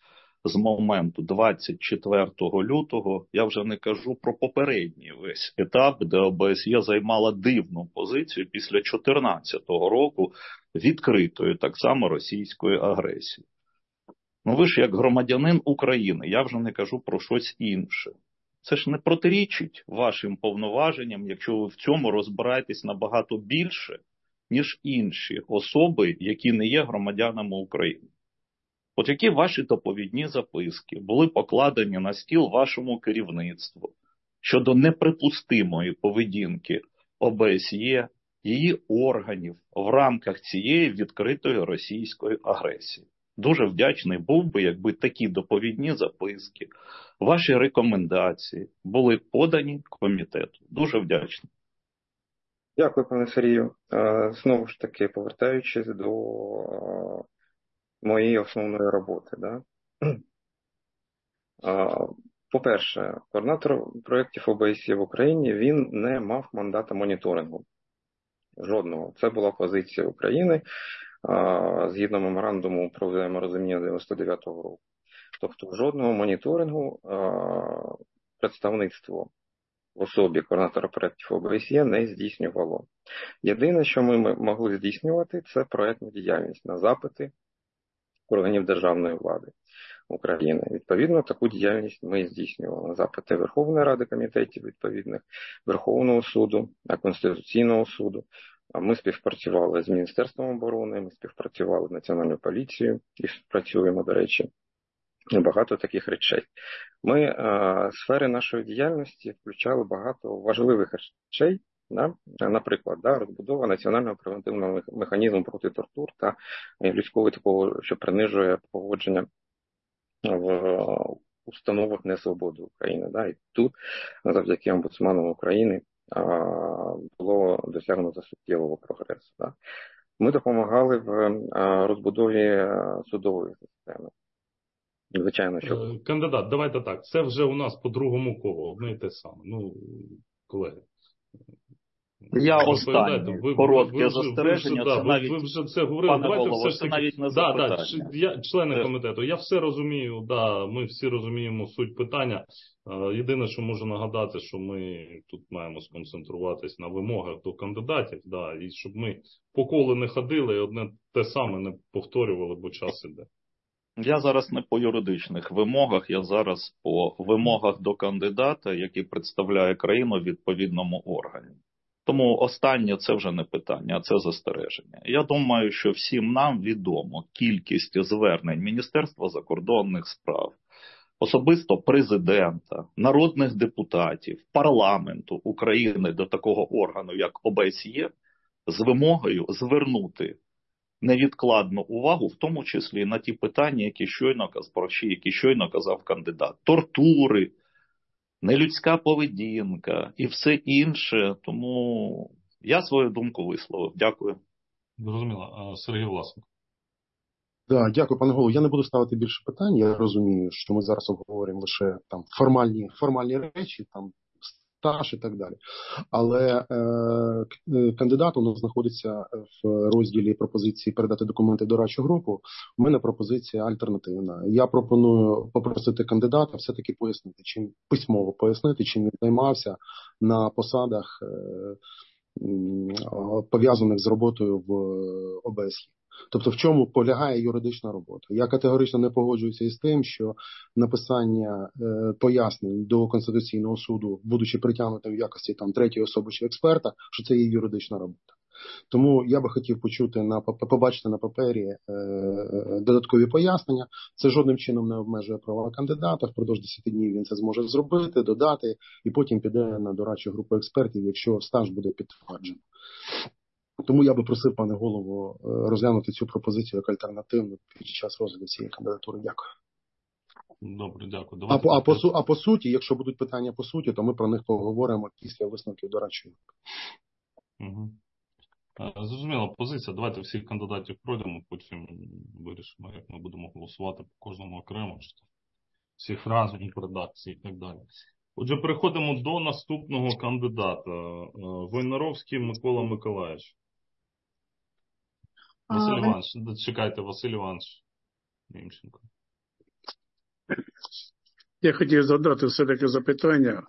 з моменту 24 лютого, я вже не кажу про попередній весь етап, де ОБСЄ займала дивну позицію після 2014 року відкритої так само російської агресії. Ну ви ж як громадянин України, я вже не кажу про щось інше. Це ж не протирічить вашим повноваженням, якщо ви в цьому розбираєтесь набагато більше, ніж інші особи, які не є громадянами України. От які ваші доповідні записки були покладені на стіл вашому керівництву щодо неприпустимої поведінки ОБСЄ, її органів в рамках цієї відкритої російської агресії? Дуже вдячний був би, якби такі доповідні записки, ваші рекомендації були подані комітету. Дуже вдячний. Дякую, пане Сергію. Знову ж таки, повертаючись до моєї основної роботи. Да? По-перше, координатор проєктів ОБСЄ в Україні, він не мав мандата моніторингу. Жодного. Це була позиція України згідно меморандуму про взаєморозуміння 99-го року. Тобто жодного моніторингу представництво в особі координатора проєктів ОБСЄ не здійснювало. Єдине, що ми могли здійснювати, це проєктна діяльність на запити органів державної влади України. Відповідно, таку діяльність ми здійснювали на запити Верховної Ради комітетів відповідних, Верховного суду, Конституційного суду. Ми співпрацювали з Міністерством оборони, ми співпрацювали з Національною поліцією і співпрацюємо, до речі, багато таких речей. Ми сфери нашої діяльності включали багато важливих речей, да? Наприклад, розбудова національного превентивного механізму проти тортур та людського такого, що принижує поводження в установах несвободи України. Да? І тут, завдяки омбудсману України, було досягнуто суттєвого прогресу. Да? Ми допомагали в розбудові судової системи. Звичайно, що... Кандидат, давайте так. Це вже у нас по другому колу. Одне і те саме. Ну, колеги. Я останнє коротке застереження. Ви вже це говорили. Давайте все ж таки. Навіть не запитання. Члени комітету, я все розумію. Ми всі розуміємо суть питання. Єдине, що можу нагадати, що ми тут маємо сконцентруватись на вимогах до кандидатів. І щоб ми по колу не ходили і одне те саме не повторювали, бо час іде. Я зараз не по юридичних вимогах, я зараз по вимогах до кандидата, який представляє країну в відповідному органі. Тому останнє це вже не питання, а це застереження. Я думаю, що всім нам відомо кількість звернень Міністерства закордонних справ, особисто президента, народних депутатів, парламенту України до такого органу, як ОБСЄ, з вимогою звернути невідкладну увагу, в тому числі і на ті питання, які щойно казав кандидат. Тортури, нелюдська поведінка і все інше. Тому я свою думку висловив. Дякую. Зрозуміло. Сергій Власенко. Дякую, пане голово. Я не буду ставити більше питань. Я розумію, що ми зараз обговорюємо лише там формальні речі, там стаж і так далі. Але кандидат у нас знаходиться в розділі пропозиції передати документи в дорадчу групу. У мене пропозиція альтернативна. Я пропоную попросити кандидата все-таки письмово пояснити, чим він займався на посадах, пов'язаних з роботою в ОБСЄ. Тобто в чому полягає юридична робота. Я категорично не погоджуюся із тим, що написання пояснень до Конституційного суду, будучи притягнутим в якості третьої особи чи експерта, що це є юридична робота. Тому я би хотів побачити на папері додаткові пояснення. Це жодним чином не обмежує права кандидата. Впродовж 10 днів він це зможе зробити, додати, і потім піде на дорадчу групу експертів, якщо стаж буде підтверджено. Тому я би просив, пане голово, розглянути цю пропозицію як альтернативну під час розгляду цієї кандидатури. Дякую. Добре, дякую. А по суті, якщо будуть питання по суті, то ми про них поговоримо після висновків дорадчої. Угу. Зрозуміла позиція. Давайте всіх кандидатів пройдемо, потім вирішимо, як ми будемо голосувати по кожному окремо, всіх разом по редакції і так далі. Отже, переходимо до наступного кандидата. Войнаровський Микола Миколаївич. Василь Іванович, чекайте, Василь Іванович Німченко. Я хотів задати все-таки запитання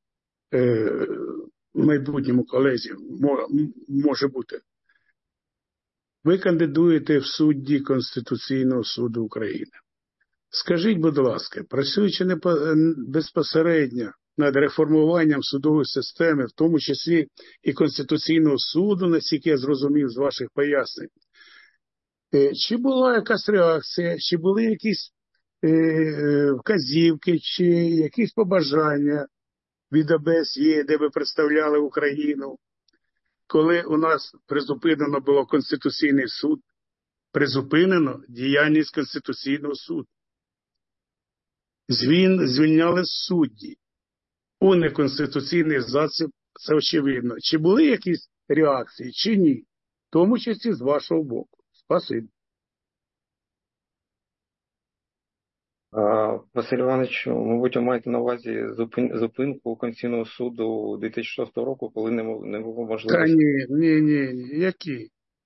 майбутньому колезі. Може бути. Ви кандидуєте в судді Конституційного суду України. Скажіть, будь ласка, працюючи безпосередньо над реформуванням судової системи, в тому числі і Конституційного суду, наскільки я зрозумів з ваших пояснень, чи була якась реакція, чи були якісь вказівки, чи якісь побажання від ОБСЄ, де ви представляли Україну, коли у нас призупинено було Конституційний суд, призупинено діяльність Конституційного суду. Звільняли судді. У неконституційний засіб, це очевидно. Чи були якісь реакції, чи ні? В тому числі з вашого боку. Спасибі. Василь Іванович, мабуть, ви маєте на увазі зупинку Конституційного суду 2006 року, коли не було можливості... Та ні. Які?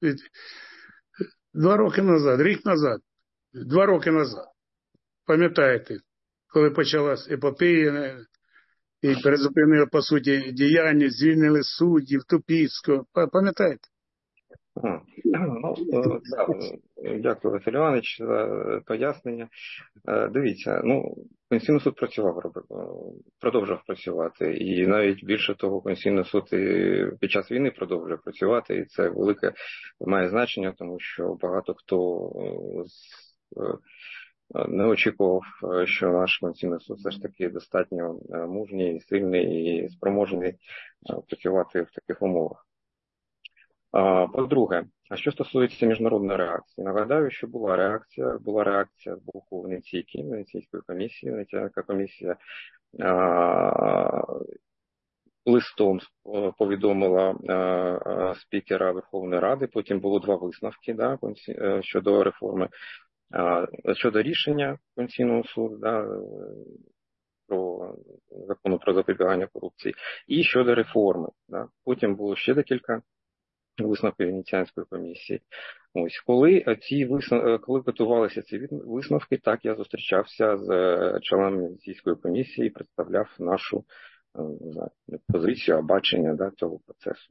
2 роки назад, рік назад. 2 роки назад. Пам'ятаєте, коли почалась епопея, і призупинили, по суті, діяльність, звільнили суддів, Тупіцького. Пам'ятаєте? Дякую, Василь Іванович, за пояснення. Дивіться, Конституційний суд продовжував працювати, і навіть більше того, Конституційний суд і під час війни продовжує працювати, і це велике має значення, тому що багато хто не очікував, що наш Конституційний суд все ж таки достатньо мужній, сильний і спроможний працювати в таких умовах. По-друге, а що стосується міжнародної реакції, нагадаю, що була реакція з боку Венеційської комісії. Венеційська комісія листом повідомила спікера Верховної Ради, потім було 2 висновки щодо реформи, щодо рішення Конституційного суду, про закону про запобігання корупції, і щодо реформи. Потім було ще декілька висновків Венеціанської комісії. Ось, коли готувалися ці висновки, так я зустрічався з членами Венеційської комісії і представляв нашу позицію, бачення цього процесу.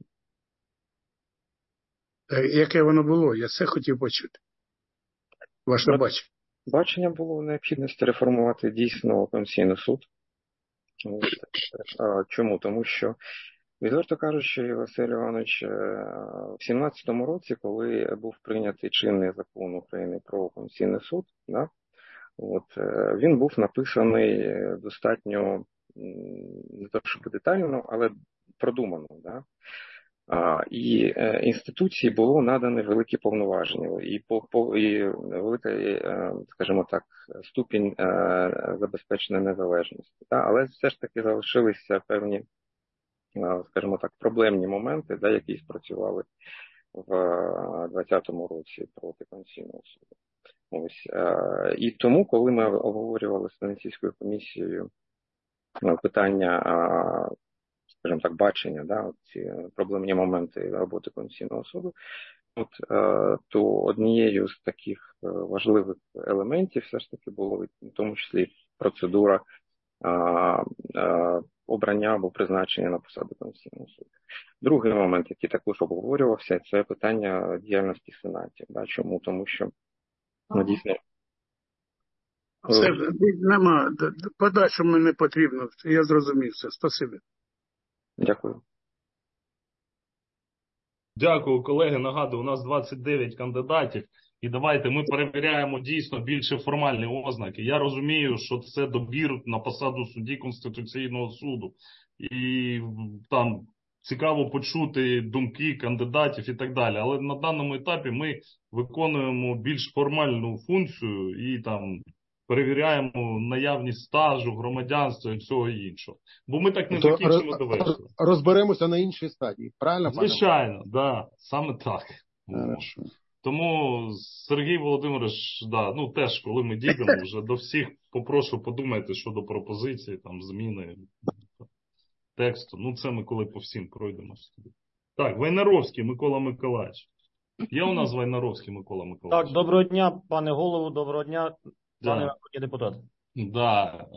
Яке воно було? Я це хотів почути. Ваше бачення. Бачення було необхідності реформувати дійсно Конституційний суд. Чому? Тому що, відверто кажучи, Василь Іванович, в 2017 році, коли був прийнятий чинний закон України про Конституційний суд, він був написаний достатньо, не то щоб детально, але продумано. І інституції було надано великі повноваження і великий, скажімо так, ступінь забезпечення незалежності. Але все ж таки залишилися певні, скажімо так, проблемні моменти, які спрацювали в 2020 році проти Конституційного суду. Ось. І тому, коли ми обговорювали з Венеційською комісією питання, скажімо так, бачення, ці проблемні моменти роботи Конституційного суду, то однією з таких важливих елементів все ж таки було, в тому числі, процедура обрання або призначення на посаду Конституційного суду. Другий момент, який також обговорювався, це питання діяльності сенатів. Чому? Тому що дійсно... Це нема, подальшому не потрібно. Я зрозумів це. Спасибі. Дякую. Дякую, колеги. Нагадую, у нас 29 кандидатів. І давайте ми перевіряємо дійсно більше формальні ознаки. Я розумію, що це добір на посаду судді Конституційного суду. І там цікаво почути думки кандидатів і так далі. Але на даному етапі ми виконуємо більш формальну функцію і там перевіряємо наявність стажу, громадянства і всього іншого. Бо ми так не закінчимо до вечора. Розберемося на іншій стадії, правильно? Звичайно, да, саме так. Хорошо. Тому, Сергій Володимирович, теж, коли ми дійдемо, вже до всіх попрошу подумайте щодо пропозиції, там, зміни тексту. Це ми коли по всім пройдемо. Так, Войнаровський Микола Миколаївич. Є у нас Войнаровський Микола Миколаївич? Так, доброго дня, пане голову, доброго дня, пане народні депутати. Да,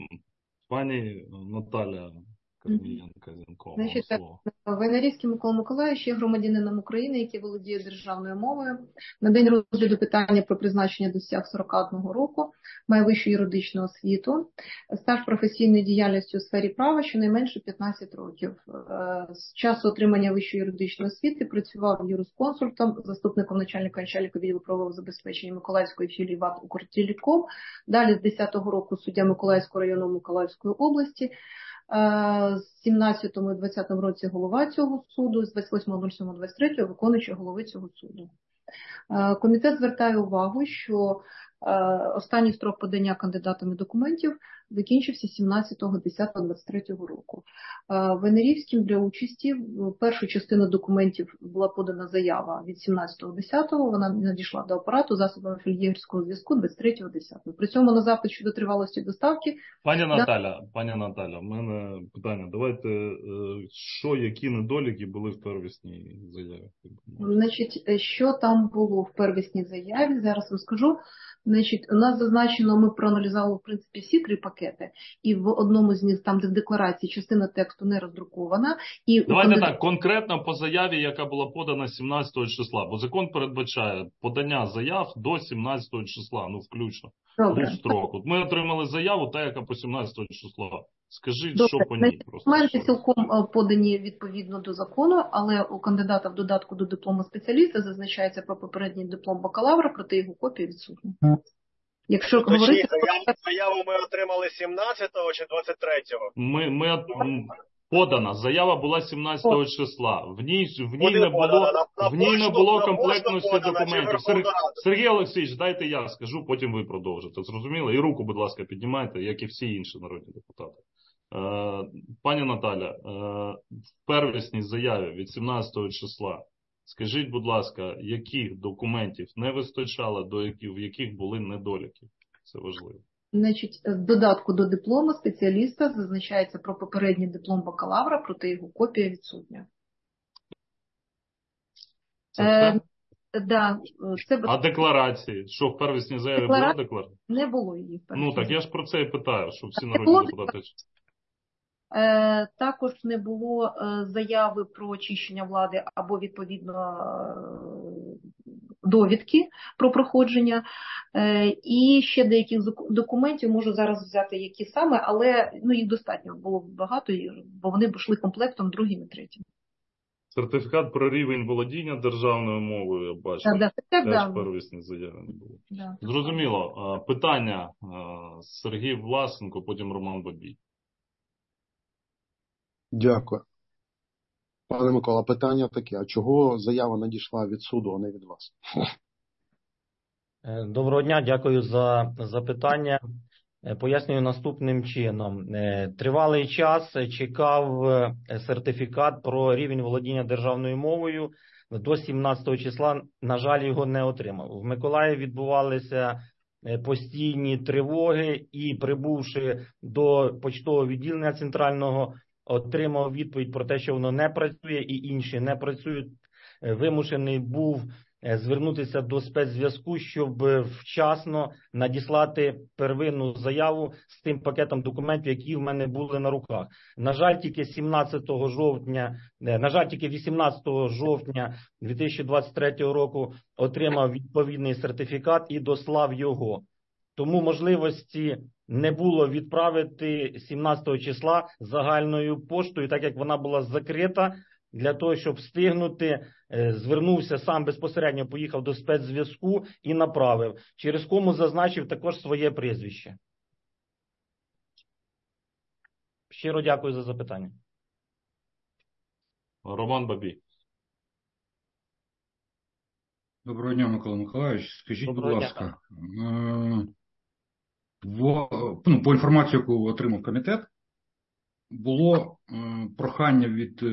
пані Наталя Корнієнко-Зінкова, Значить, слово. Войнарівський Микола Миколайович є громадянином України, який володіє державною мовою. На день розгляду питання про призначення досяг 41 року, має вищу юридичну освіту, стаж професійної діяльності у сфері права щонайменше 15 років. З часу отримання вищої юридичної освіти працював юрисконсультом, заступником начальника відділу правового забезпечення Миколаївської філії ВАТ «Укртелеком». Далі з 10-го року суддя Миколаївського району Миколаївської області. З 17-му і 20-му році голова цього суду, з 28.07.23 виконуючий голови цього суду. Комітет звертає увагу, що останній строк подання кандидатами документів закінчився 17.10.23 року. Войнарівським для участі в першу частину документів була подана заява від 17.10, вона надійшла до апарату засобами фельд'єрського зв'язку 23.10. При цьому на запит щодо тривалості доставки... Пані Наталя, в мене питання. Давайте, які недоліки були в первісній заяві? Значить, що там було в первісній заяві, зараз розкажу. Значить, у нас зазначено, ми проаналізували, в принципі, всі 3 пакети, і в одному з них, там, де в декларації, частина тексту не роздрукована. І давайте так, конкретно по заяві, яка була подана 17 числа, бо закон передбачає подання заяв до 17 числа, включно. Добре. Був строк. От ми отримали заяву, та, яка по 17 числа. Скажіть, Добре. що по ній? Документи цілком подані відповідно до закону, але у кандидата в додатку до диплому спеціаліста зазначається про попередній диплом бакалавра, проте його копія відсутня. Якщо говорити... Заяву ми отримали 17-го чи 23-го? Подана. Заява була 17 числа. В ній не було комплектності документів. Сергій Олексійович, дайте я скажу, потім ви продовжите. Зрозуміло? І руку, будь ласка, піднімайте, як і всі інші народні депутати. Пані Наталя, в первісній заяві від 17 числа, скажіть, будь ласка, яких документів не вистачало, в яких були недоліки? Це важливо. Значить, в додатку до диплому спеціаліста зазначається про попередній диплом бакалавра, проте його копія відсутня. А декларації? Що в первісній заяві була декларація? Не було її в первісній. Так я ж про це і питаю, щоб всі народні депутати... Також не було заяви про очищення влади або, відповідно, довідки про проходження. І ще деяких документів, можу зараз взяти які саме, але їх достатньо було багато, бо вони йшли комплектом другим і третім. Сертифікат про рівень володіння державною мовою, я бачу. Теж первісні заяви не було. Зрозуміло. Питання Сергій Власенко, потім Роман Бабій. Дякую. Пане Микола, питання таке, а чого заява надійшла від суду, а не від вас? Доброго дня, дякую за запитання. Пояснюю наступним чином. Тривалий час чекав сертифікат про рівень володіння державною мовою. До 17 числа, на жаль, його не отримав. В Миколаєві відбувалися постійні тривоги і, прибувши до почтового відділення центрального, отримав відповідь про те, що воно не працює і інші не працюють. Вимушений був звернутися до спецзв'язку, щоб вчасно надіслати первинну заяву з тим пакетом документів, які в мене були на руках. На жаль, тільки 18 жовтня 2023 року отримав відповідний сертифікат і дослав його. Тому можливості не було відправити 17 числа загальною поштою, так як вона була закрита. Для того, щоб встигнути, звернувся сам безпосередньо, поїхав до спецзв'язку і направив. Через кому зазначив також своє прізвище. Щиро дякую за запитання. Роман Бабій. Доброго дня, Микола Миколайович. Скажіть, будь ласка, по інформації, яку отримав комітет, було прохання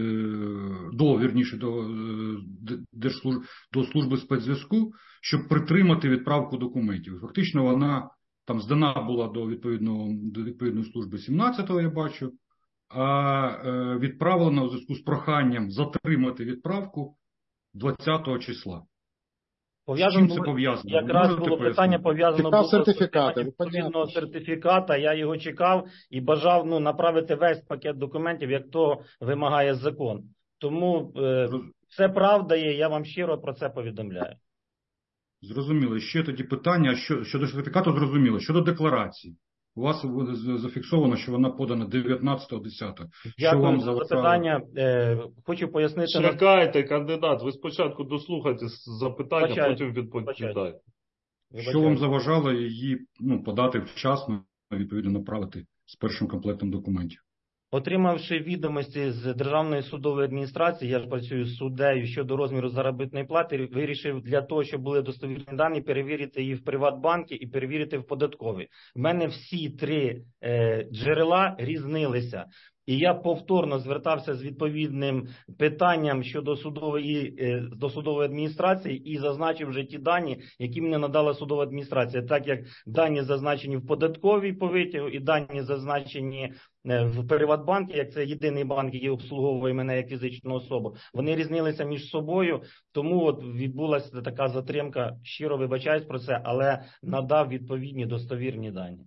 до служби спецзв'язку, щоб притримати відправку документів. Фактично вона там здана була до відповідної служби 17-го, я бачу, а відправлена у зв'язку з проханням затримати відправку 20-го числа. З чим це пов'язано? Якраз було питання пов'язано було з відповідного сертифіката. сертифіката. Я його чекав і бажав направити весь пакет документів, як то вимагає закон. Тому це правда є, я вам щиро про це повідомляю. Зрозуміло. Ще тоді питання щодо сертифікату зрозуміло. Щодо декларації. У вас зафіксовано, що вона подана 19.10. Дякую за запитання. Хочу пояснити. Чекайте, кандидат, ви спочатку дослухайте запитання, потім відповідайте. Що вам заважало її подати вчасно, відповідно направити з першим комплектом документів? Отримавши відомості з Державної судової адміністрації, я ж працюю з суддею щодо розміру заробітної плати, вирішив для того, щоб були достовірні дані, перевірити її в Приватбанку і перевірити в податковій. В мене всі три джерела різнилися. І я повторно звертався з відповідним питанням щодо судової адміністрації і зазначив вже ті дані, які мені надала судова адміністрація, так як дані зазначені в податковій по витягу і дані зазначені в Приватбанку, як це єдиний банк, який обслуговує мене як фізичну особу, вони різнилися між собою, тому відбулася така затримка. Щиро вибачаюсь про це, але надав відповідні достовірні дані.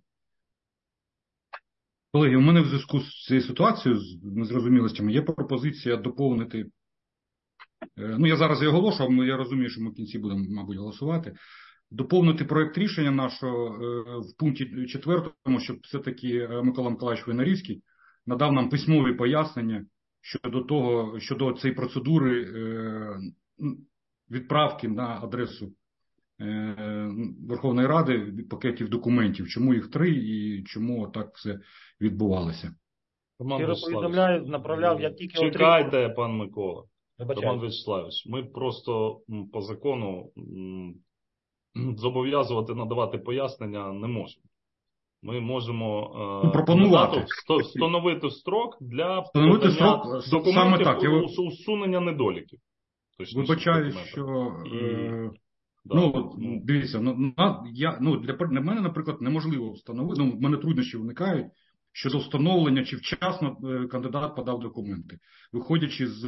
Колеги, у мене в зв'язку з цією ситуацією, з незрозумілостями, є пропозиція доповнити. Я зараз її оголошу, але я розумію, що ми в кінці будемо, мабуть, голосувати. Доповнити проєкт рішення нашого в пункті 4, щоб все-таки Микола Миколаївич Войнарівський надав нам письмові пояснення щодо цієї процедури відправки на адресу Верховної Ради пакетів документів. Чому їх 3 і чому так все відбувалося? Щиро повідомляю, направляв, як тільки отримав. Чекайте, пан Микола. Роман Вячеславович, ми просто по закону зобов'язувати надавати пояснення не можемо. Ми можемо пропонувати встановити строк для документів усунення недоліків. Вибачаю, що... Дивіться, для мене, наприклад, неможливо встановити, в мене труднощі виникають щодо встановлення, чи вчасно кандидат подав документи. Виходячи з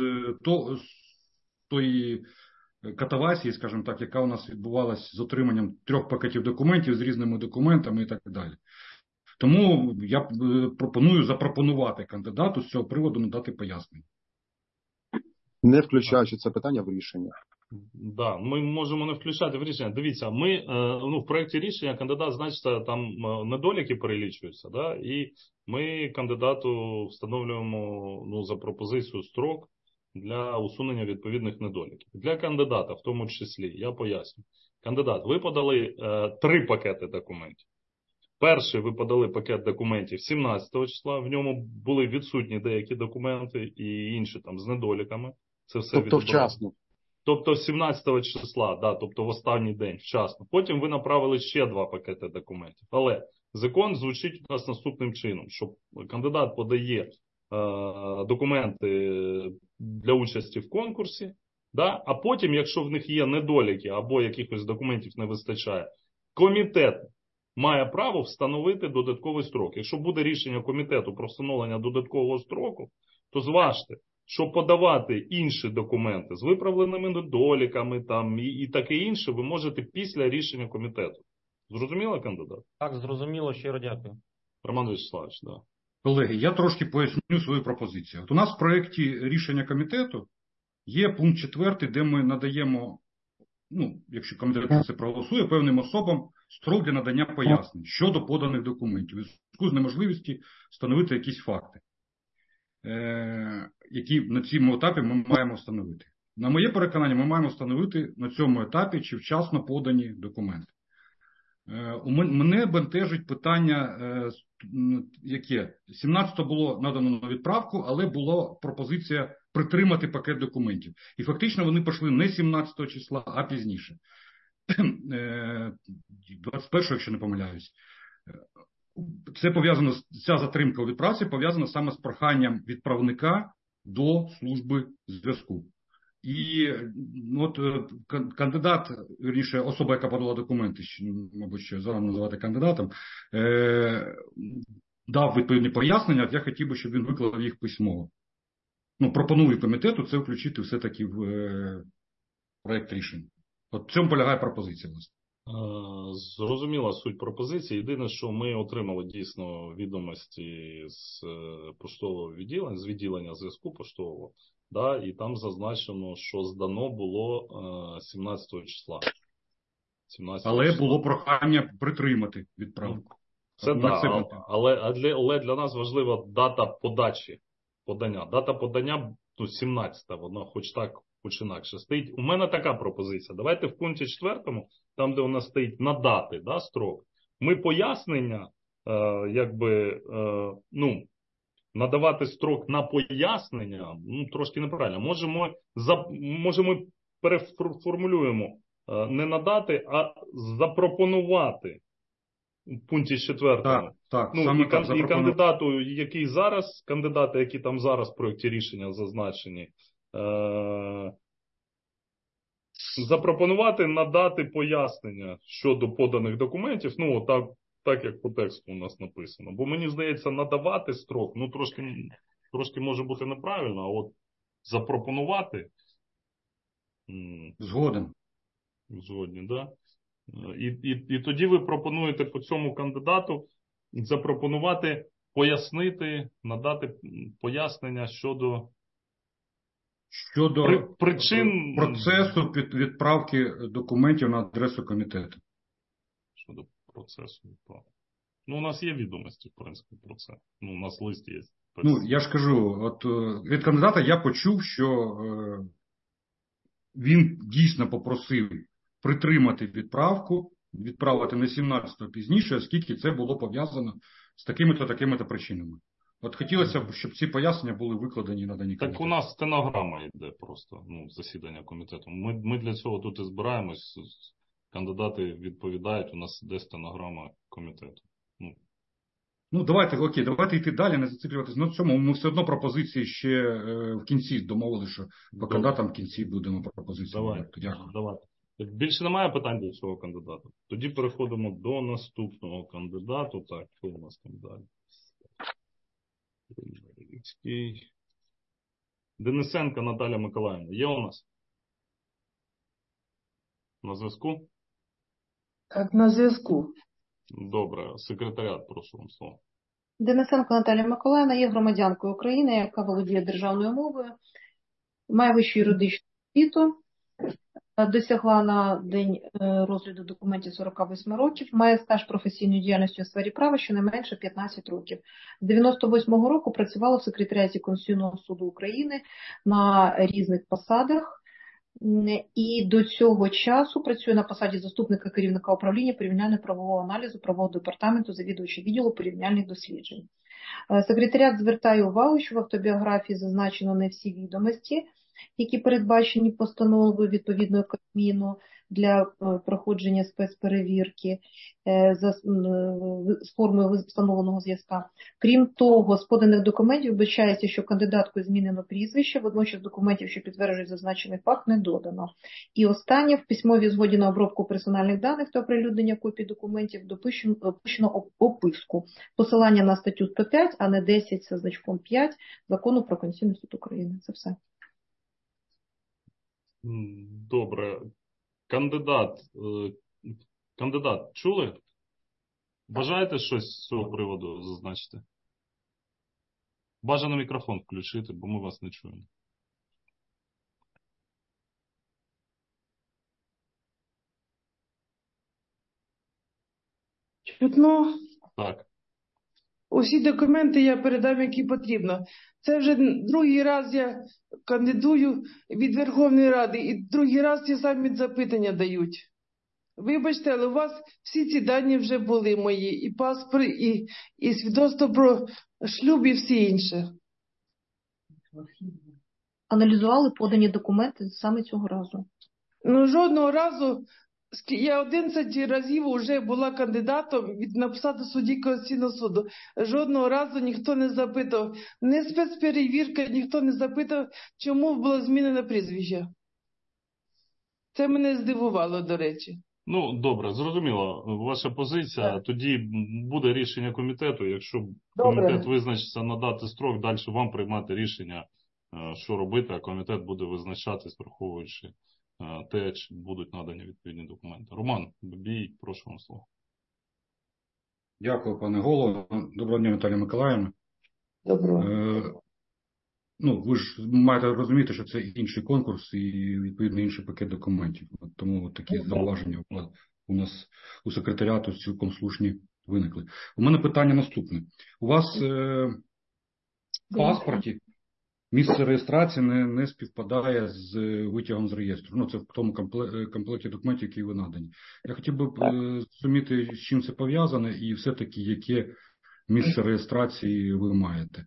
тої катавасії, скажімо так, яка у нас відбувалася з отриманням 3 пакетів документів з різними документами і так далі. Тому я пропоную запропонувати кандидату з цього приводу надати пояснення. Не включаючи це питання в рішення. Да, ми можемо не включати в рішення. Дивіться, ми в проєкті рішення кандидат, значить, там недоліки перелічуються, да? І ми кандидату встановлюємо за пропозицію строк для усунення відповідних недоліків. Для кандидата, в тому числі, я поясню. Кандидат, ви подали 3 пакети документів. Перший ви подали пакет документів 17 числа, в ньому були відсутні деякі документи і інші там з недоліками. Це все тобто вчасно. Тобто 17 числа, да, тобто в останній день, вчасно. Потім ви направили ще 2 пакети документів. Але закон звучить у нас наступним чином, що кандидат подає документи для участі в конкурсі, да, а потім, якщо в них є недоліки або якихось документів не вистачає, комітет має право встановити додатковий строк. Якщо буде рішення комітету про встановлення додаткового строку, то зважте, що подавати інші документи з виправленими недоліками там, і таке інше ви можете після рішення комітету. Зрозуміло, кандидат? Так, зрозуміло, щиро дякую. Роман Вячеславович, да. Колеги, я трошки поясню свою пропозицію. От у нас в проєкті рішення комітету є пункт 4, де ми надаємо, якщо комітет це проголосує, певним особам строк для надання пояснень щодо поданих документів. У зв'язку з неможливістю встановити якісь факти, які на цьому етапі ми маємо встановити. На моє переконання, ми маємо встановити на цьому етапі, чи вчасно подані документи. Мене бентежить питання, яке 17-го було надано на відправку, але була пропозиція притримати пакет документів. І фактично вони пішли не 17 числа, а пізніше. 21-го, якщо не помиляюсь. Це пов'язано, ця затримка у відправці пов'язана саме з проханням відправника до служби зв'язку. І кандидат, вірніше, особа, яка подала документи, мабуть, що зарано називати кандидатом, дав відповідні пояснення, я хотів би, щоб він виклав їх письмово. Пропоную комітету це включити все-таки в проєкт рішення. От в цьому полягає пропозиція. Зрозуміла суть пропозиції. Єдине, що ми отримали дійсно відомості з поштового відділення, з відділення зв'язку поштового, да, і там зазначено, що здано було 17 числа. 17 Але числа. було прохання притримати відправку. Це так, але для нас важлива дата подання. Дата подання 17-та, вона хоч так, хоч інакше стоїть. У мене така пропозиція. Давайте в пункті 4, там де у нас стоїть надати, да, строк, ми пояснення, надавати строк на пояснення, трошки неправильно. Може ми переформулюємо не надати, а запропонувати. В пункті 4. Так, і кандидати, які там зараз в проєкті рішення зазначені, запропонувати надати пояснення щодо поданих документів, так як по тексту у нас написано. Бо мені здається, надавати строк, трошки може бути неправильно, а от запропонувати. Згодні, да? І тоді ви пропонуєте по цьому кандидату запропонувати пояснити, надати пояснення щодо причин процесу відправки документів на адресу комітету. Щодо процесу відправки. У нас є відомості, в принципі, про це. У нас лист є. Я ж кажу, от від кандидата я почув, що він дійсно попросив притримати відправку, відправити на 17-го пізніше, оскільки це було пов'язано з такими-то причинами. От хотілося б, щоб ці пояснення були викладені і надані комітету. Так у нас стенограма йде просто, засідання комітету. Ми для цього тут і збираємось, кандидати відповідають, у нас йде стенограма комітету. Давайте йти далі, не зациклюватися на цьому. Ми все одно пропозиції ще в кінці домовили, що по кандидатам в кінці будемо пропозиції. Давайте. Більше немає питань до цього кандидата. Тоді переходимо до наступного кандидату. Так, що у нас там далі? Денисенко Наталя Миколаївна. Є у нас? На зв'язку? Так, на зв'язку. Добре. Секретаріат, прошу вам слово. Денисенко Наталія Миколаївна є громадянкою України, яка володіє державною мовою, має вищу юридичну освіту, досягла на день розгляду документів 48 років, має стаж професійної діяльності у сфері права щонайменше 15 років. З 98-го року працювала в секретаріаті Конституційного суду України на різних посадах. І до цього часу працює на посаді заступника керівника управління порівняльно-правового аналізу правового департаменту, завідувача відділу порівняльних досліджень. Секретаріат звертає увагу, що в автобіографії зазначено не всі відомості, які передбачені постановою відповідної Кабміну для проходження спецперевірки з формою встановленого зв'язка. Крім того, з поданих документів вбачається, що кандидаткою змінено прізвище, водночас документів, що підтверджують зазначений факт, не додано. І останнє, в письмовій згоді на обробку персональних даних та оприлюднення копій документів допущено описку. Посилання на статтю 105, а не 10 зі значком 5 Закону про Конституційний суд України. Це все. Добре. Кандидат, чули? Бажаєте щось з цього приводу зазначити? Бажано мікрофон включити, бо ми вас не чуємо. Чутно? Так. Усі документи я передам, які потрібно. Це вже другий раз я кандидую від Верховної Ради, і другий раз ті самі запитання дають. Вибачте, але у вас всі ці дані вже були мої, і паспорт, і свідоцтво про шлюб, і всі інше. Аналізували подані документи саме цього разу? Жодного разу. Я 11 разів вже була кандидатом на посаду судді Конституційного суду. Жодного разу ніхто не запитав, не спецперевірка, ніхто не запитав, чому було змінено прізвище. Це мене здивувало, до речі. Добре, зрозуміло. Ваша позиція. Так. Тоді буде рішення комітету. Якщо комітет визначиться надати строк, далі вам приймати рішення, що робити, а комітет буде визначатись, враховуючи те, чи будуть надані відповідні документи. Роман Бабій, прошу вам слово. Дякую, пане голово. Доброго дня, Наталія Миколаївна. Доброго. Ви ж маєте розуміти, що це інший конкурс і, відповідно, інший пакет документів. Тому такі зауваження у нас у секретаріату цілком слушні виникли. У мене питання наступне. У вас в паспорті місце реєстрації не співпадає з витягом з реєстру. Це в тому комплекті документів, які ви надані. Я хотів би зрозуміти, з чим це пов'язане, і все-таки, яке місце реєстрації ви маєте.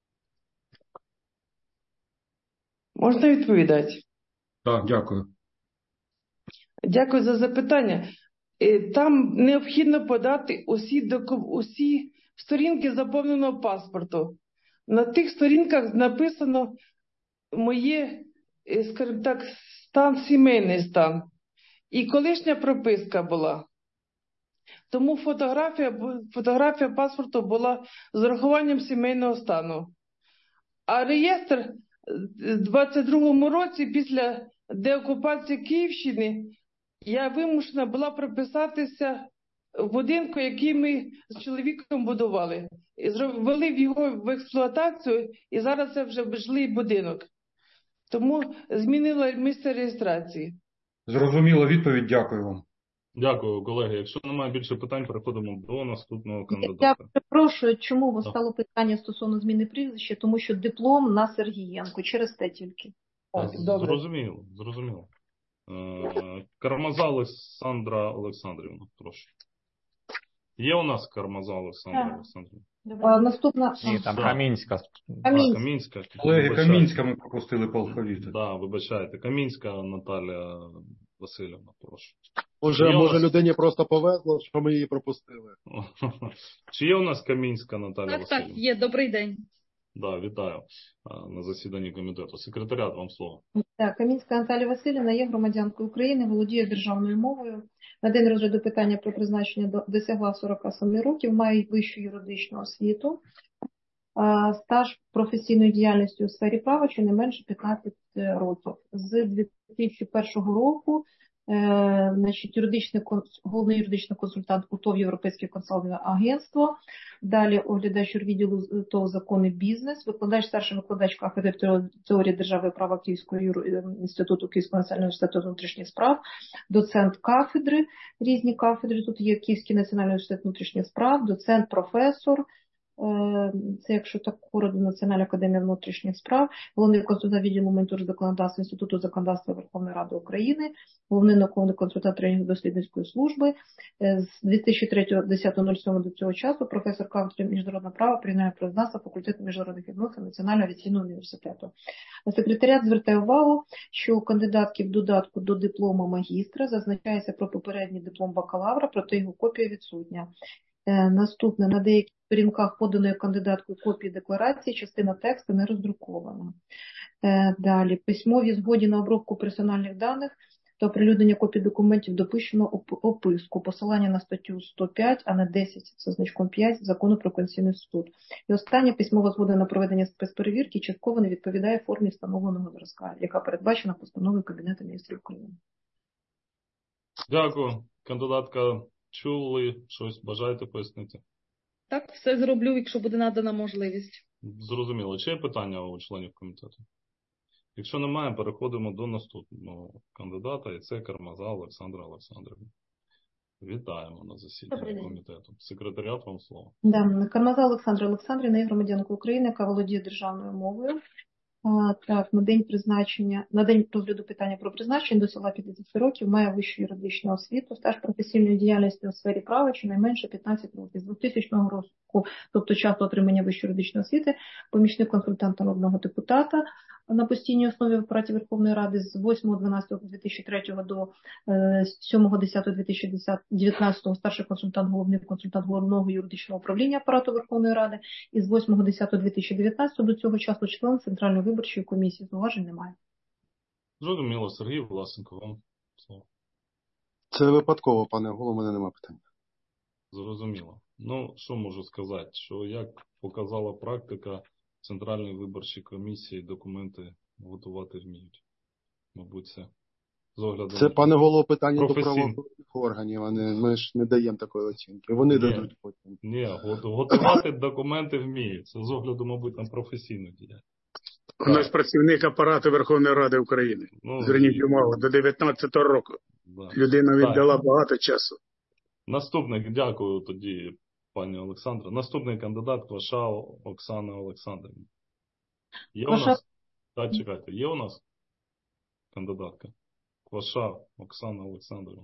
Можна відповідати? Так, дякую. Дякую за запитання. Там необхідно подати усі сторінки заповненого паспорту. На тих сторінках написано моє, скажімо так, сімейний стан. І колишня прописка була. Тому фотографія паспорту була з урахуванням сімейного стану. А реєстр в 22-му році, після деокупації Київщини, я вимушена була прописатися в будинку, який ми з чоловіком будували. Ввели його в експлуатацію, і зараз це вже жилий будинок. Тому змінила місце реєстрації. Зрозуміла відповідь, дякую вам. Дякую, колеги. Якщо немає більше питань, переходимо до наступного Я кандидата. перепрошую, чому стало питання стосовно зміни прізвища, тому що диплом на Сергієнко, через те тільки. Зрозуміло. Кармаза Олександра Олександрівна, прошу. Є у нас Кармаза Олександра Олександрівна? Наступна... Ні, там Камінська. Камінська. Колеги, Камінська ми пропустили по алфавіту. Так, вибачайте. Камінська Наталія Васильівна, прошу. Може людині просто повезло, що ми її пропустили. Чи є у нас Камінська Наталія Васильівна? Так, є. Добрий день. Да, вітаю на засіданні комітету. Секретаріат, вам слово. Так, Камінська Наталія Васильівна є громадянкою України, володіє державною мовою. На день розгляду питання про призначення досягла 47 років, має вищу юридичну освіту. Стаж професійної діяльності у сфері права щонайменше 15 років. З 2001 року головний юридичний консультант УТОВ Європейське консалтингове агентство, далі оглядач відділу ТОВ закони бізнес, старший викладач кафедри теорії держави і права Київського інституту Київського національного університету внутрішніх справ, доцент кафедри, різні кафедри, тут є Київський національний університет внутрішніх справ, доцент, професор, це якщо так коротко, Національна академія внутрішніх справ, головний консультант відділу монітору законодавства Інституту законодавства Верховної Ради України, головний науковий консультант тренінг-дослідницької служби, з 2003-10.07 до цього часу професор кафедри міжнародного права, приймає право факультету міжнародних відносин Національного авіаційного університету. Секретаріат звертає увагу, що у кандидатки в додатку до диплому магістра зазначається про попередній диплом бакалавра, проте його копія відсутня. Наступне, на деяких сторінках поданої кандидаткою копії декларації, частина тексту не роздрукована. Далі, письмові згоді на обробку персональних даних та оприлюднення копій документів допущено описку, посилання на статтю 105, а не 10 зі значком 5 Закону про Конституційний суд. І останнє, письмова згода на проведення спецперевірки частково не відповідає формі встановленого зразка, яка передбачена постановою Кабінету міністрів України. Дякую. Кандидатка, чули щось, бажаєте пояснити? Так, все зроблю, якщо буде надана можливість. Зрозуміло. Чи є питання у членів комітету? Якщо немає, переходимо до наступного кандидата, і це Кармаза Олександра Олександрівна. Вітаємо на засіданні комітету. Секретаріат, вам слово. Кармаза Олександра Олександрівна є громадянкою України, яка володіє державною мовою. Так, на день розгляду питання про призначення досягла 50 років, має вищу юридичну освіту, стаж професійної діяльності у сфері права щонайменше 15 років. З 2000 року, тобто часу отримання вищої юридичної освіти, помічник консультанта народного депутата на постійній основі в апараті Верховної Ради з 8.12.2003 до 7.10.2019 старший консультант, головний консультант Головного юридичного управління апарату Верховної Ради і з 8.10.2019 до цього часу член Центральної виборчої комісії. Зауважень немає. Зрозуміло. Сергій Власенко, вам слово. Це випадково, пане голово, у мене немає питань. Зрозуміло. Що можу сказати, що як показала практика, Центральної виборчої комісії документи готувати вміють. Мабуть, це З огляду Це, пане голово, питання до професійно. правоохоронних органів, ми ж не даємо такої оцінки. Вони дадуть потім. Ні, готувати документи вміють. Це з огляду, мабуть, на професійну діяльність. У нас працівник апарату Верховної Ради України. Зверніть увагу, до 19-го року. Да. Людина віддала багато часу. Наступний, дякую тоді, пані Олександра. Наступний кандидат Квашал Оксана Олександрівна. Є у нас? Так, чекайте, є у нас кандидатка? Квашал Оксана Олександрівна.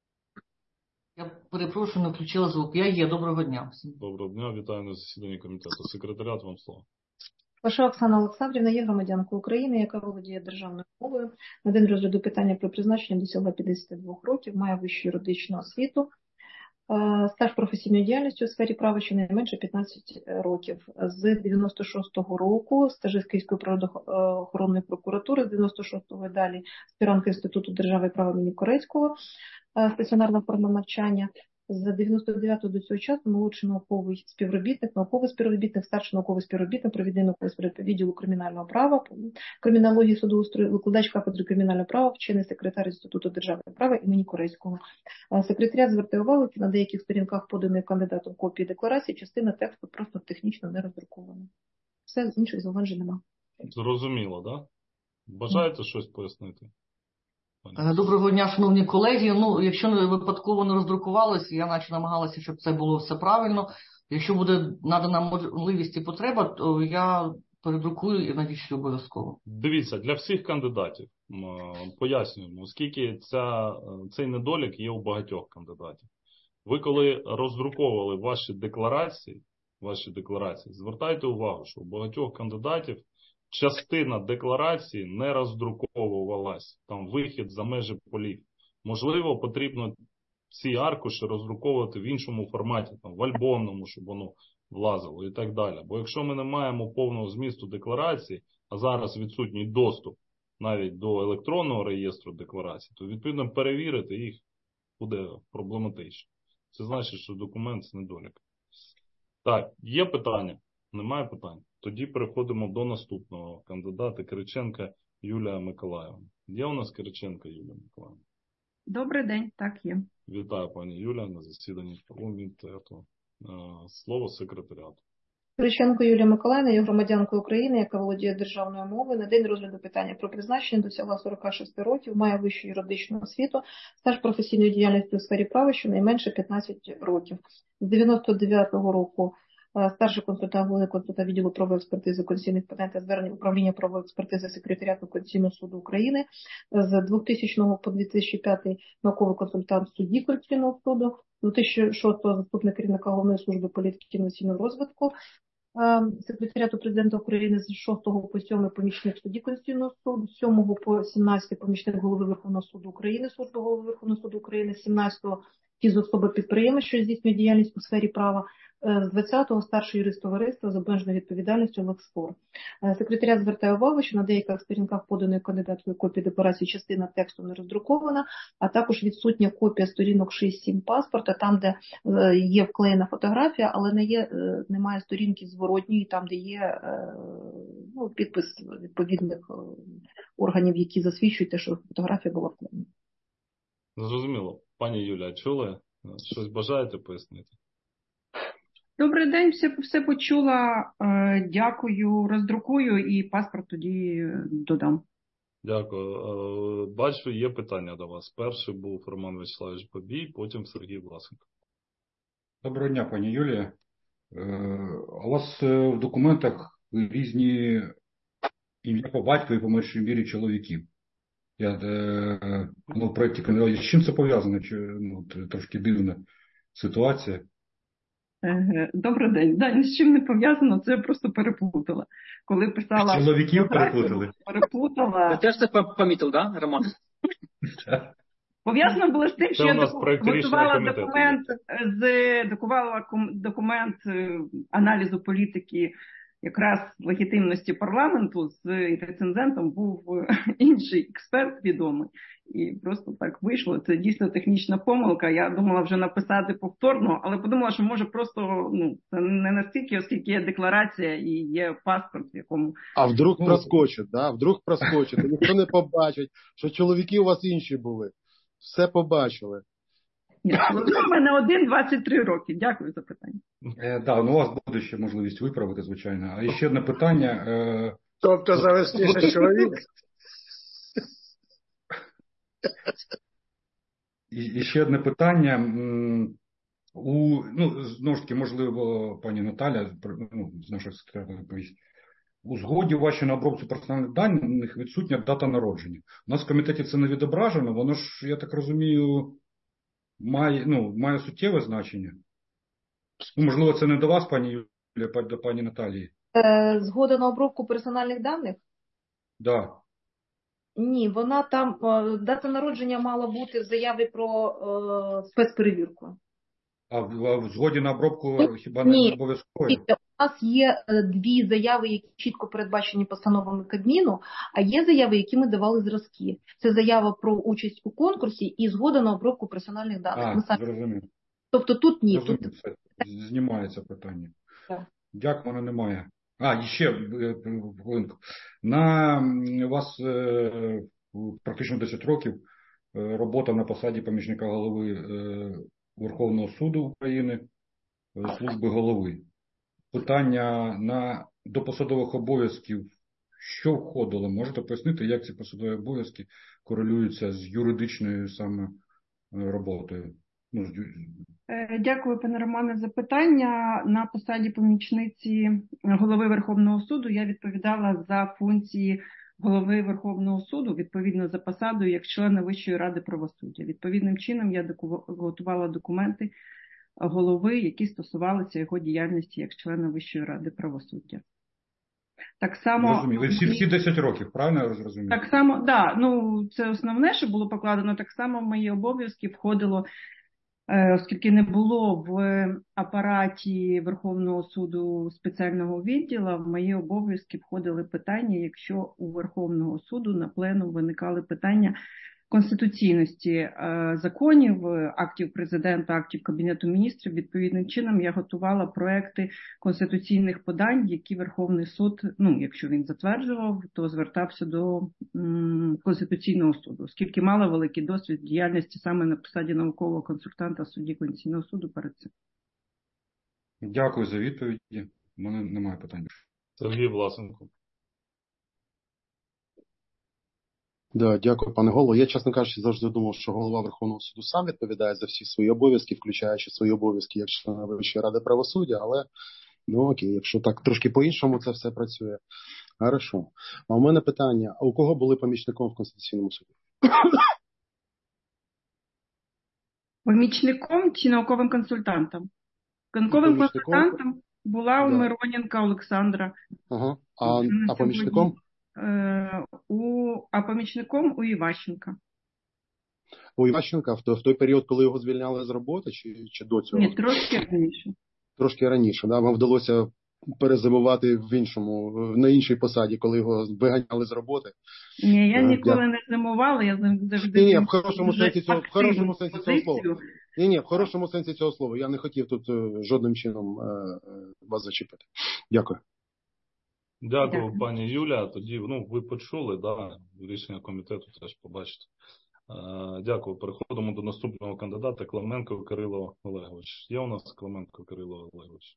Я перепрошую, не включила звук. Я є. Доброго дня всім. Доброго дня, вітаю на засіданні комітету. Секретаріат, вам слово. Ваша Оксана Олександрівна є громадянкою України, яка володіє державною мовою. На день розгляду питання про призначення досягла 52 років, має вищу юридичну освіту. Стаж професійної діяльності у сфері права щонайменше 15 років. З 96-го року стажист Київської природоохоронної прокуратури, з 96-го і далі аспірантка Інституту держави і права імені Корецького, стаціонарна форма навчання. З 99-го до цього часу молодший науковий співробітник, старший науковий співробітник, провідний науковий співробітник відділу кримінального права, кримінології судоустрою, викладач кафедри кримінального права, вчений секретар Інституту держави і права імені Корейського. Секретаріат звертає увагу, на деяких сторінках поданої кандидатом копії декларації, частина тексту просто технічно не роздрукована. Все, інших зауважень нема. Зрозуміло, так? Да? Бажаєте щось пояснити? Доброго дня, шановні колеги. Якщо не випадково не роздрукувалося, я наче намагалася, щоб це було все правильно. Якщо буде надана можливість і потреба, то я передрукую і надішлю обов'язково. Дивіться, для всіх кандидатів пояснюємо, оскільки цей недолік є у багатьох кандидатів. Ви коли роздруковували ваші декларації, звертайте увагу, що у багатьох кандидатів частина декларації не роздруковувалась, там вихід за межі полів. Можливо, потрібно ці аркуші роздруковувати в іншому форматі, там, в альбомному, щоб воно влазило і так далі. Бо якщо ми не маємо повного змісту декларації, а зараз відсутній доступ навіть до електронного реєстру декларацій, то відповідно перевірити їх буде проблематично. Це значить, що документ – це недолік. Так, є питання? Немає питань? Тоді переходимо до наступного кандидата Кириченка Юлія Миколаївна. Є у нас Кириченка Юлія Миколаївна? Добрий день, так є. Вітаю, пані Юлія, на засіданні комітету. Слово секретаріату. Кириченко Юлія Миколаївна є громадянкою України, яка володіє державною мовою. На день розгляду питання про призначення досягла 46 років, має вищу юридичну освіту, стаж професійної діяльності у сфері права щонайменше 15 років. З 99-го року старший консультант Головного консультанта відділу правової експертизи конституційних питань та звернень управління правової експертизи секретаріату Конституційного суду України. З 2000 по 2005 науковий консультант судді Конституційного суду. З 2006 заступник керівника Головної служби політики і інноваційного розвитку секретаріату президента України, з 6 по 7 помічник судді Конституційного суду, з 7 по 17 помічник голови Верховного суду України, служби голови Верховного суду України, з 17 фізособа підприємець, що здійснює діяльність у сфері права, з 20-го старший юрист товариства з обмеженою відповідальністю Лексфор. Секретаріат звертає увагу, що на деяких сторінках поданої кандидаткою копії декларації частина тексту не роздрукована, а також відсутня копія сторінок 6-7 паспорта, там, де є вклеєна фотографія, але немає сторінки зворотньої, там, де є підпис відповідних органів, які засвідчують те, що фотографія була вклеєна. Зрозуміло. Пані Юлія, чули? Щось бажаєте пояснити? Добрий день, все почула. Дякую, роздрукую і паспорт тоді додам. Дякую. Бачу, є питання до вас. Перший був Роман Вячеславович Бабій, потім Сергій Власенко. Доброго дня, пані Юлія. У вас в документах різні ім'я по батькові, по меншій мірі, чоловіків. В проєкті кандидатів. З чим це пов'язано? Трошки дивна ситуація. Добрий день. Да, ні з чим не пов'язано, це я просто переплутала. Коли писала... Чоловіків переплутали? Переплутала. Ви теж це помітив, да, Роман? Пов'язано було з тим, що я готувала документ аналізу політики якраз легітимності парламенту, з рецензентом був інший експерт відомий. І просто так вийшло. Це дійсно технічна помилка. Я думала вже написати повторно, але подумала, що може просто це не настільки, оскільки є декларація і є паспорт, в якому... А вдруг проскочить, да? Вдруг проскочить. Ніхто не побачить, що чоловіки у вас інші були. Все побачили. Ні, у мене 23 роки. Дякую за питання. Так, у вас буде ще можливість виправити, звичайно. А ще одне питання. Тобто завести ще чоловік? І ще одне питання. Знову ж таки, можливо, пані Наталя, з нашого секретаря відповість. У згоді вашій на обробку персональних даних відсутня дата народження. У нас в комітеті це не відображено, воно ж, я так розумію, має суттєве значення. Можливо, це не до вас, пані Юлія, а до пані Наталії. Згода на обробку персональних даних? Да. Ні, вона там, дата народження мала бути в заяві про спецперевірку. А в згоді на обробку хіба не обов'язково? У нас є дві заяви, які чітко передбачені постановами Кабміну, а є заяви, які ми давали зразки. Це заява про участь у конкурсі і згода на обробку персональних даних. Зрозумів. Тобто тут ні. Тут... Знімається питання. Так. Дякую, воно немає. І ще хвилинку. На вас практично 10 років робота на посаді помічника голови Верховного суду України, служби голови. Питання до посадових обов'язків, що входило? Можете пояснити, як ці посадові обов'язки корелюються з юридичною саме роботою? Дякую, пане Романе, за питання. На посаді помічниці голови Верховного суду я відповідала за функції голови Верховного суду, відповідно за посадою як члена Вищої ради правосуддя. Відповідним чином я готувала документи голови, які стосувалися його діяльності як члена Вищої ради правосуддя. Так само... Розумію. Ви всі 10 років, правильно я розумію? Так само, так. Це основне, що було покладено. Так само в мої обов'язки входило, оскільки не було в апараті Верховного суду спеціального відділу, в мої обов'язки входили питання, якщо у Верховного суду на пленум виникали питання конституційності законів, актів президента, актів Кабінету міністрів. Відповідним чином я готувала проекти конституційних подань, які Верховний суд, якщо він затверджував, то звертався до Конституційного суду, оскільки мала великий досвід діяльності саме на посаді наукового консультанта судді Конституційного суду перед цим. Дякую за відповіді. У мене немає питань. Сергій Власенко. Да, дякую, пане голово. Я, чесно кажучи, завжди думав, що голова Верховного суду сам відповідає за всі свої обов'язки, включаючи свої обов'язки як члена Вищої ради правосуддя, але, окей, якщо так трошки по-іншому це все працює. Хорошо. А у мене питання, а у кого були помічником в Конституційному суді? Помічником чи науковим консультантом? Науковим консультантом була у Мироненка Олександра. Ага. А помічником? А помічником у Іващенка. У Іващенка в той період, коли його звільняли з роботи, чи до цього? Ні, трошки раніше. Трошки раніше, да? Вам вдалося перезимувати на іншій посаді, коли його виганяли з роботи? Ні, я ніколи не зимувала, я завжди... Ні, в хорошому сенсі цього слова. Ні, в хорошому сенсі цього слова. Я не хотів тут жодним чином вас зачепити. Дякую. Дякую, пані Юля. Тоді, ви почули, рішення комітету теж побачите. Дякую. Переходимо до наступного кандидата Клименко Кирило Олегович. Є у нас Клименко Кирило Олегович?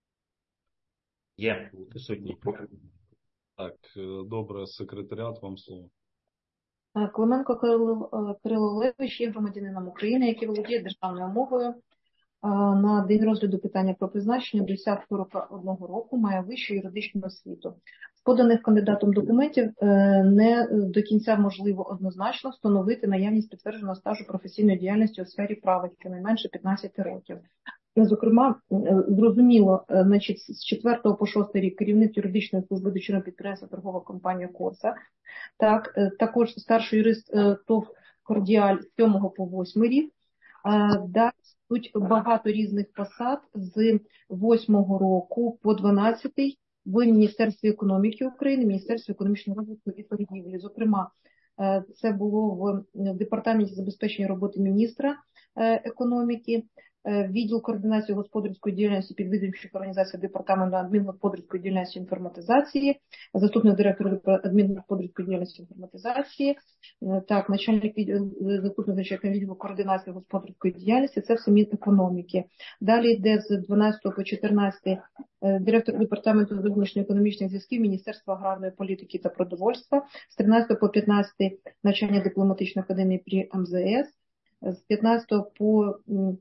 Є, присутній. Так, добре, секретаріат, вам слово. Клименко Кирило Олегович є громадянином України, який володіє державною мовою. На день розгляду питання про призначення досяг 41 року, має вищу юридичну освіту. З поданих кандидатом документів не до кінця можливо однозначно встановити наявність підтвердженого стажу професійної діяльності у сфері права, щонайменше 15 років. Зокрема, зрозуміло, з 4 по 6 рік керівник юридичної служби дочірнього підприємства торгова компанія Корса, також старший юрист ТОВ Кордіаль з 7 по 8 рік. Тут багато різних посад з 8 року по 12 в Міністерстві економіки України, Міністерстві економічного розвитку і торгівлі. Зокрема, Це було в департаменті забезпечення роботи міністра економіки, відділ координації господарської діяльності підвідомчих організацій департаменту адмінгосподарської діяльності і інформатизації, заступник директора адмінгосподарської діяльності і інформатизації, так, заступник начальника відділу координації господарської діяльності, це все Мінекономіки. Далі йде з 12 по 14 директор департаменту зовнішньоекономічних зв'язків Міністерства аграрної політики та продовольства, з 13 по 15 навчання дипломатичної академії при МЗС, з 15 по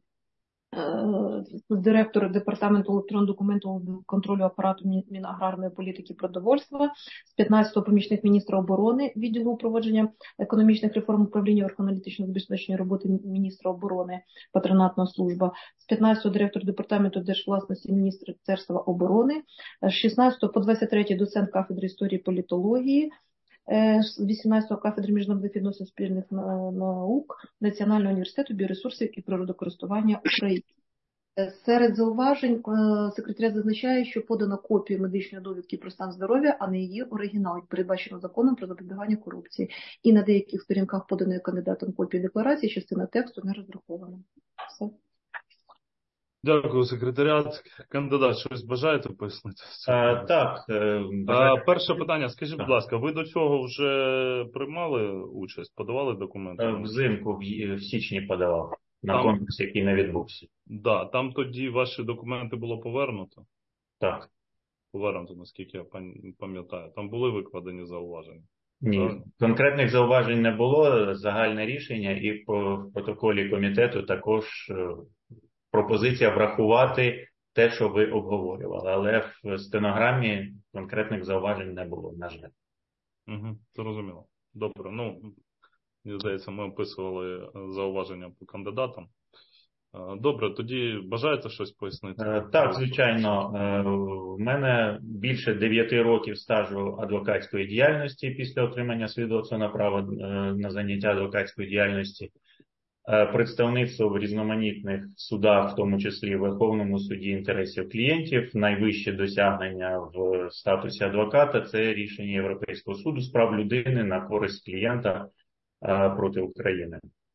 директор департаменту електронного документу контролю апарату Мінаграрної політики і продовольства, з 15-го помічник міністра оборони відділу проводження економічних реформ управління Верховно-аналітичного забезпечення роботи міністра оборони, патронатна служба, з 15-го директор департаменту держвласності Міністерства оборони, з 16-го по 23-й доцент кафедри історії і політології, з 18-го кафедри міжнародних відносин спільних наук Національного університету біоресурсів і природокористування України. Серед зауважень секретаріат зазначає, що подано копію медичної довідки про стан здоров'я, а не її оригінал, як передбачено законом про запобігання корупції. І на деяких сторінках поданої кандидатом копії декларації частина тексту не розрахована. Все. Дякую, секретаріат. Кандидат, щось бажаєте пояснити? Так. Перше питання. Скажіть, будь ласка, ви до цього вже приймали участь, подавали документи? Взимку, в січні подавав, на конкурс, який не відбувся. Да, там тоді ваші документи було повернуто? Так. Повернуто, наскільки я пам'ятаю. Там були викладені зауваження? Ні, конкретних зауважень не було, загальне рішення, і по протоколі комітету також пропозиція врахувати те, що ви обговорювали, але в стенограмі конкретних зауважень не було, на жаль. Зрозуміло. Добре, мені здається, ми описували зауваження по кандидатам. Добре, тоді бажаєте щось пояснити? Так, звичайно. В мене більше 9 років стажу адвокатської діяльності після отримання свідоцтва на право на заняття адвокатської діяльності. Представництво в різноманітних судах, в тому числі в Верховному суді інтересів клієнтів, найвище досягнення в статусі адвоката – це рішення Європейського суду з прав людини на користь клієнта проти України.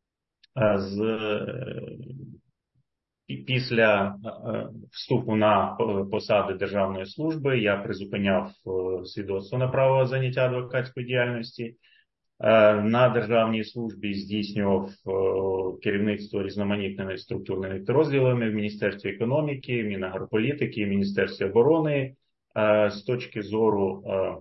Після вступу на посади державної служби я призупиняв свідоцтво на право заняття адвокатської діяльності. На державній службі здійснював керівництво різноманітними структурними підрозділами в Міністерстві економіки, Мінагрополітики, Міністерстві оборони. З точки зору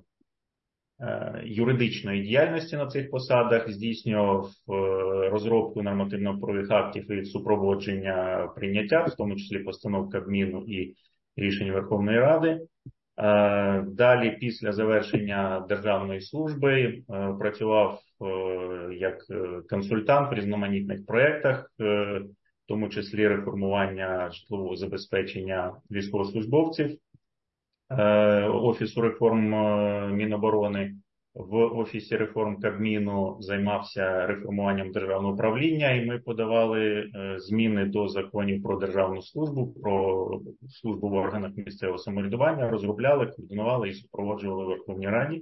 юридичної діяльності на цих посадах здійснював розробку нормативно-правових актів і супроводження прийняття, в тому числі постанов Кабміну і рішень Верховної Ради. Далі, після завершення державної служби, працював як консультант в різноманітних проєктах, в тому числі реформування житлового забезпечення військовослужбовців, Офісу реформ Міноборони. В Офісі реформ Кабміну займався реформуванням державного управління, і ми подавали зміни до законів про державну службу, про службу в органах місцевого самоврядування, розробляли, координували і супроводжували в Верховній Раді.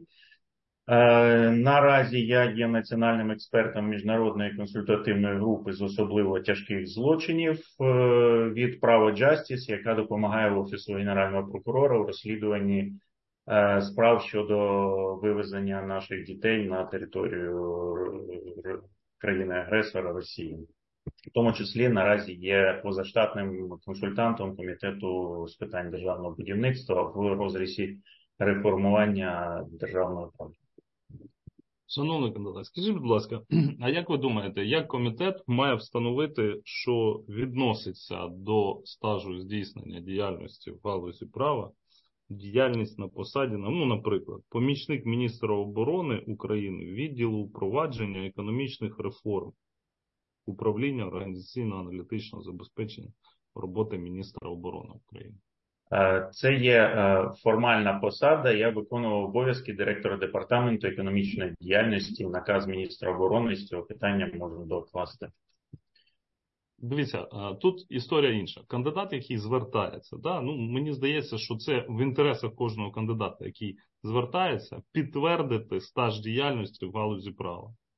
Наразі я є національним експертом міжнародної консультативної групи з особливо тяжких злочинів від Право Justice, яка допомагає Офісу Генерального прокурора у розслідуванні справ щодо вивезення наших дітей на територію країни-агресора Росії. В тому числі наразі є позаштатним консультантом Комітету з питань державного будівництва в розрізі реформування державного права. Шановний кандидат, скажіть, будь ласка, а як ви думаєте, як комітет має встановити, що відноситься до стажу здійснення діяльності в галузі права, діяльність на посаді, наприклад, помічник міністра оборони України відділу впровадження економічних реформ, управління організаційно-аналітичного забезпечення роботи міністра оборони України? Це є формальна посада. Я виконував обов'язки директора департаменту економічної діяльності, наказ міністра оборони, з цього питання можу докласти. Дивіться, тут історія інша. Кандидат, який звертається, мені здається, що це в інтересах кожного кандидата, який звертається, підтвердити стаж діяльності в галузі права.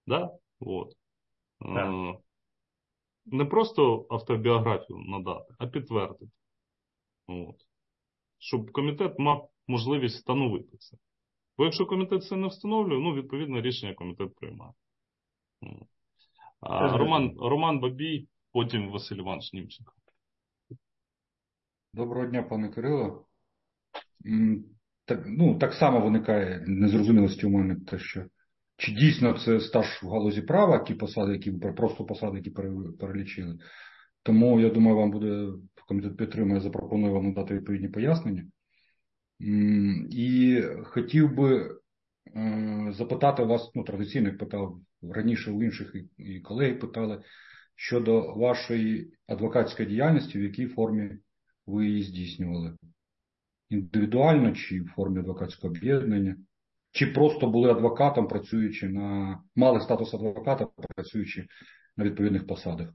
Да? От. Не просто автобіографію надати, а підтвердити. От. Щоб комітет мав можливість встановити це. Бо якщо комітет це не встановлює, відповідно рішення комітет приймає. Роман Бабій, потім Василь Іванович Німченко. Доброго дня, пане Кирило. Так само виникає незрозумілості у мене те, що чи дійсно це стаж в галузі права, ті посади, просто посади, які перелічили. Тому, я думаю, вам буде, комітет підтримує, запропонує вам надати відповідні пояснення. І хотів би запитати вас, традиційно як питав раніше у інших і колеги питали, щодо вашої адвокатської діяльності, в якій формі ви її здійснювали. Індивідуально чи в формі адвокатського об'єднання? Чи просто були адвокатом, мали статус адвоката, працюючи на відповідних посадах?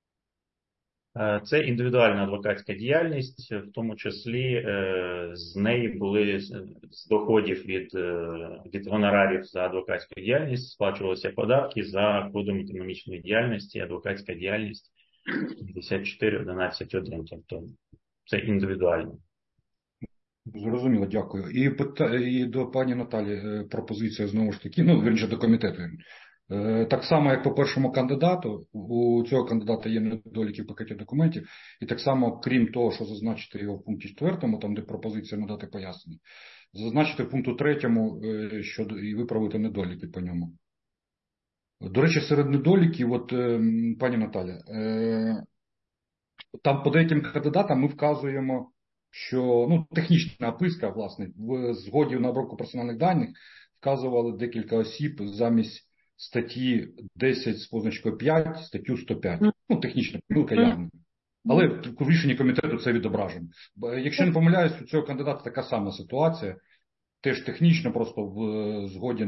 Це індивідуальна адвокатська діяльність, в тому числі з неї були з доходів від гонорарів за адвокатську діяльність, сплачувалися податки за кодом економічної діяльності, адвокатська діяльність 54.11.1. Тобто це індивідуально. Зрозуміло, дякую. І до пані Наталі пропозиція знову ж таки, вірніше до комітету. Так само, як по першому кандидату, у цього кандидата є недоліки в пакеті документів, і так само, крім того, що зазначити його в пункті 4, там, де пропозиція надати пояснення, зазначити в пункту 3, і виправити недоліки по ньому. До речі, серед недоліків, пані Наталя, там по деяким кандидатам ми вказуємо, що технічна описка, власне, в згоді на обробку персональних даних вказували декілька осіб замість статті 10 з позначкою 5, статтю 105. Технічна помилка явна. Але в рішенні комітету це відображено. Якщо не помиляюсь, у цього кандидата така сама ситуація. Теж технічно, просто в згоді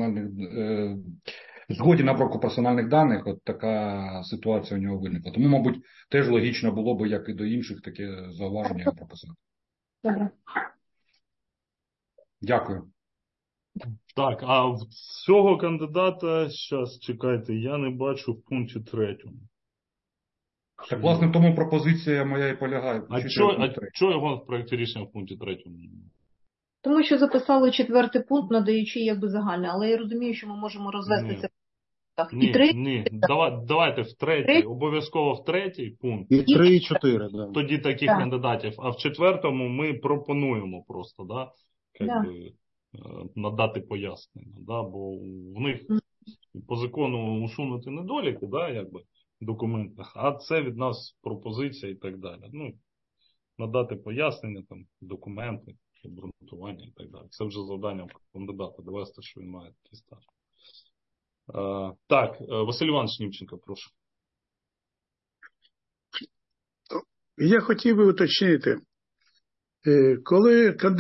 на обробку персональних даних, така ситуація у нього виникла. Тому, мабуть, теж логічно було б, як і до інших, таке зауваження прописати. Добре. Дякую. Так, а в цього кандидата, зараз, чекайте, я не бачу в пункті 3. Так, власне, в тому пропозиція моя і полягає. Чого його в проєкті рішення в пункті 3? Тому що записали 4 пункт, надаючи загальне, але я розумію, що ми можемо розвести це. Ні, давайте в 3, обов'язково в 3 пункт. І 3, і 4, да. Тоді таких кандидатів, а в 4 ми пропонуємо просто, надати пояснення, бо в них по закону усунути недоліки, в документах, а це від нас пропозиція і так далі. Надати пояснення, документи, обґрунтування і так далі. Це вже завдання кандидата, довести, що він має такий стаж. Так, Василь Іванович Німченко, прошу. Я хотів би уточнити, коли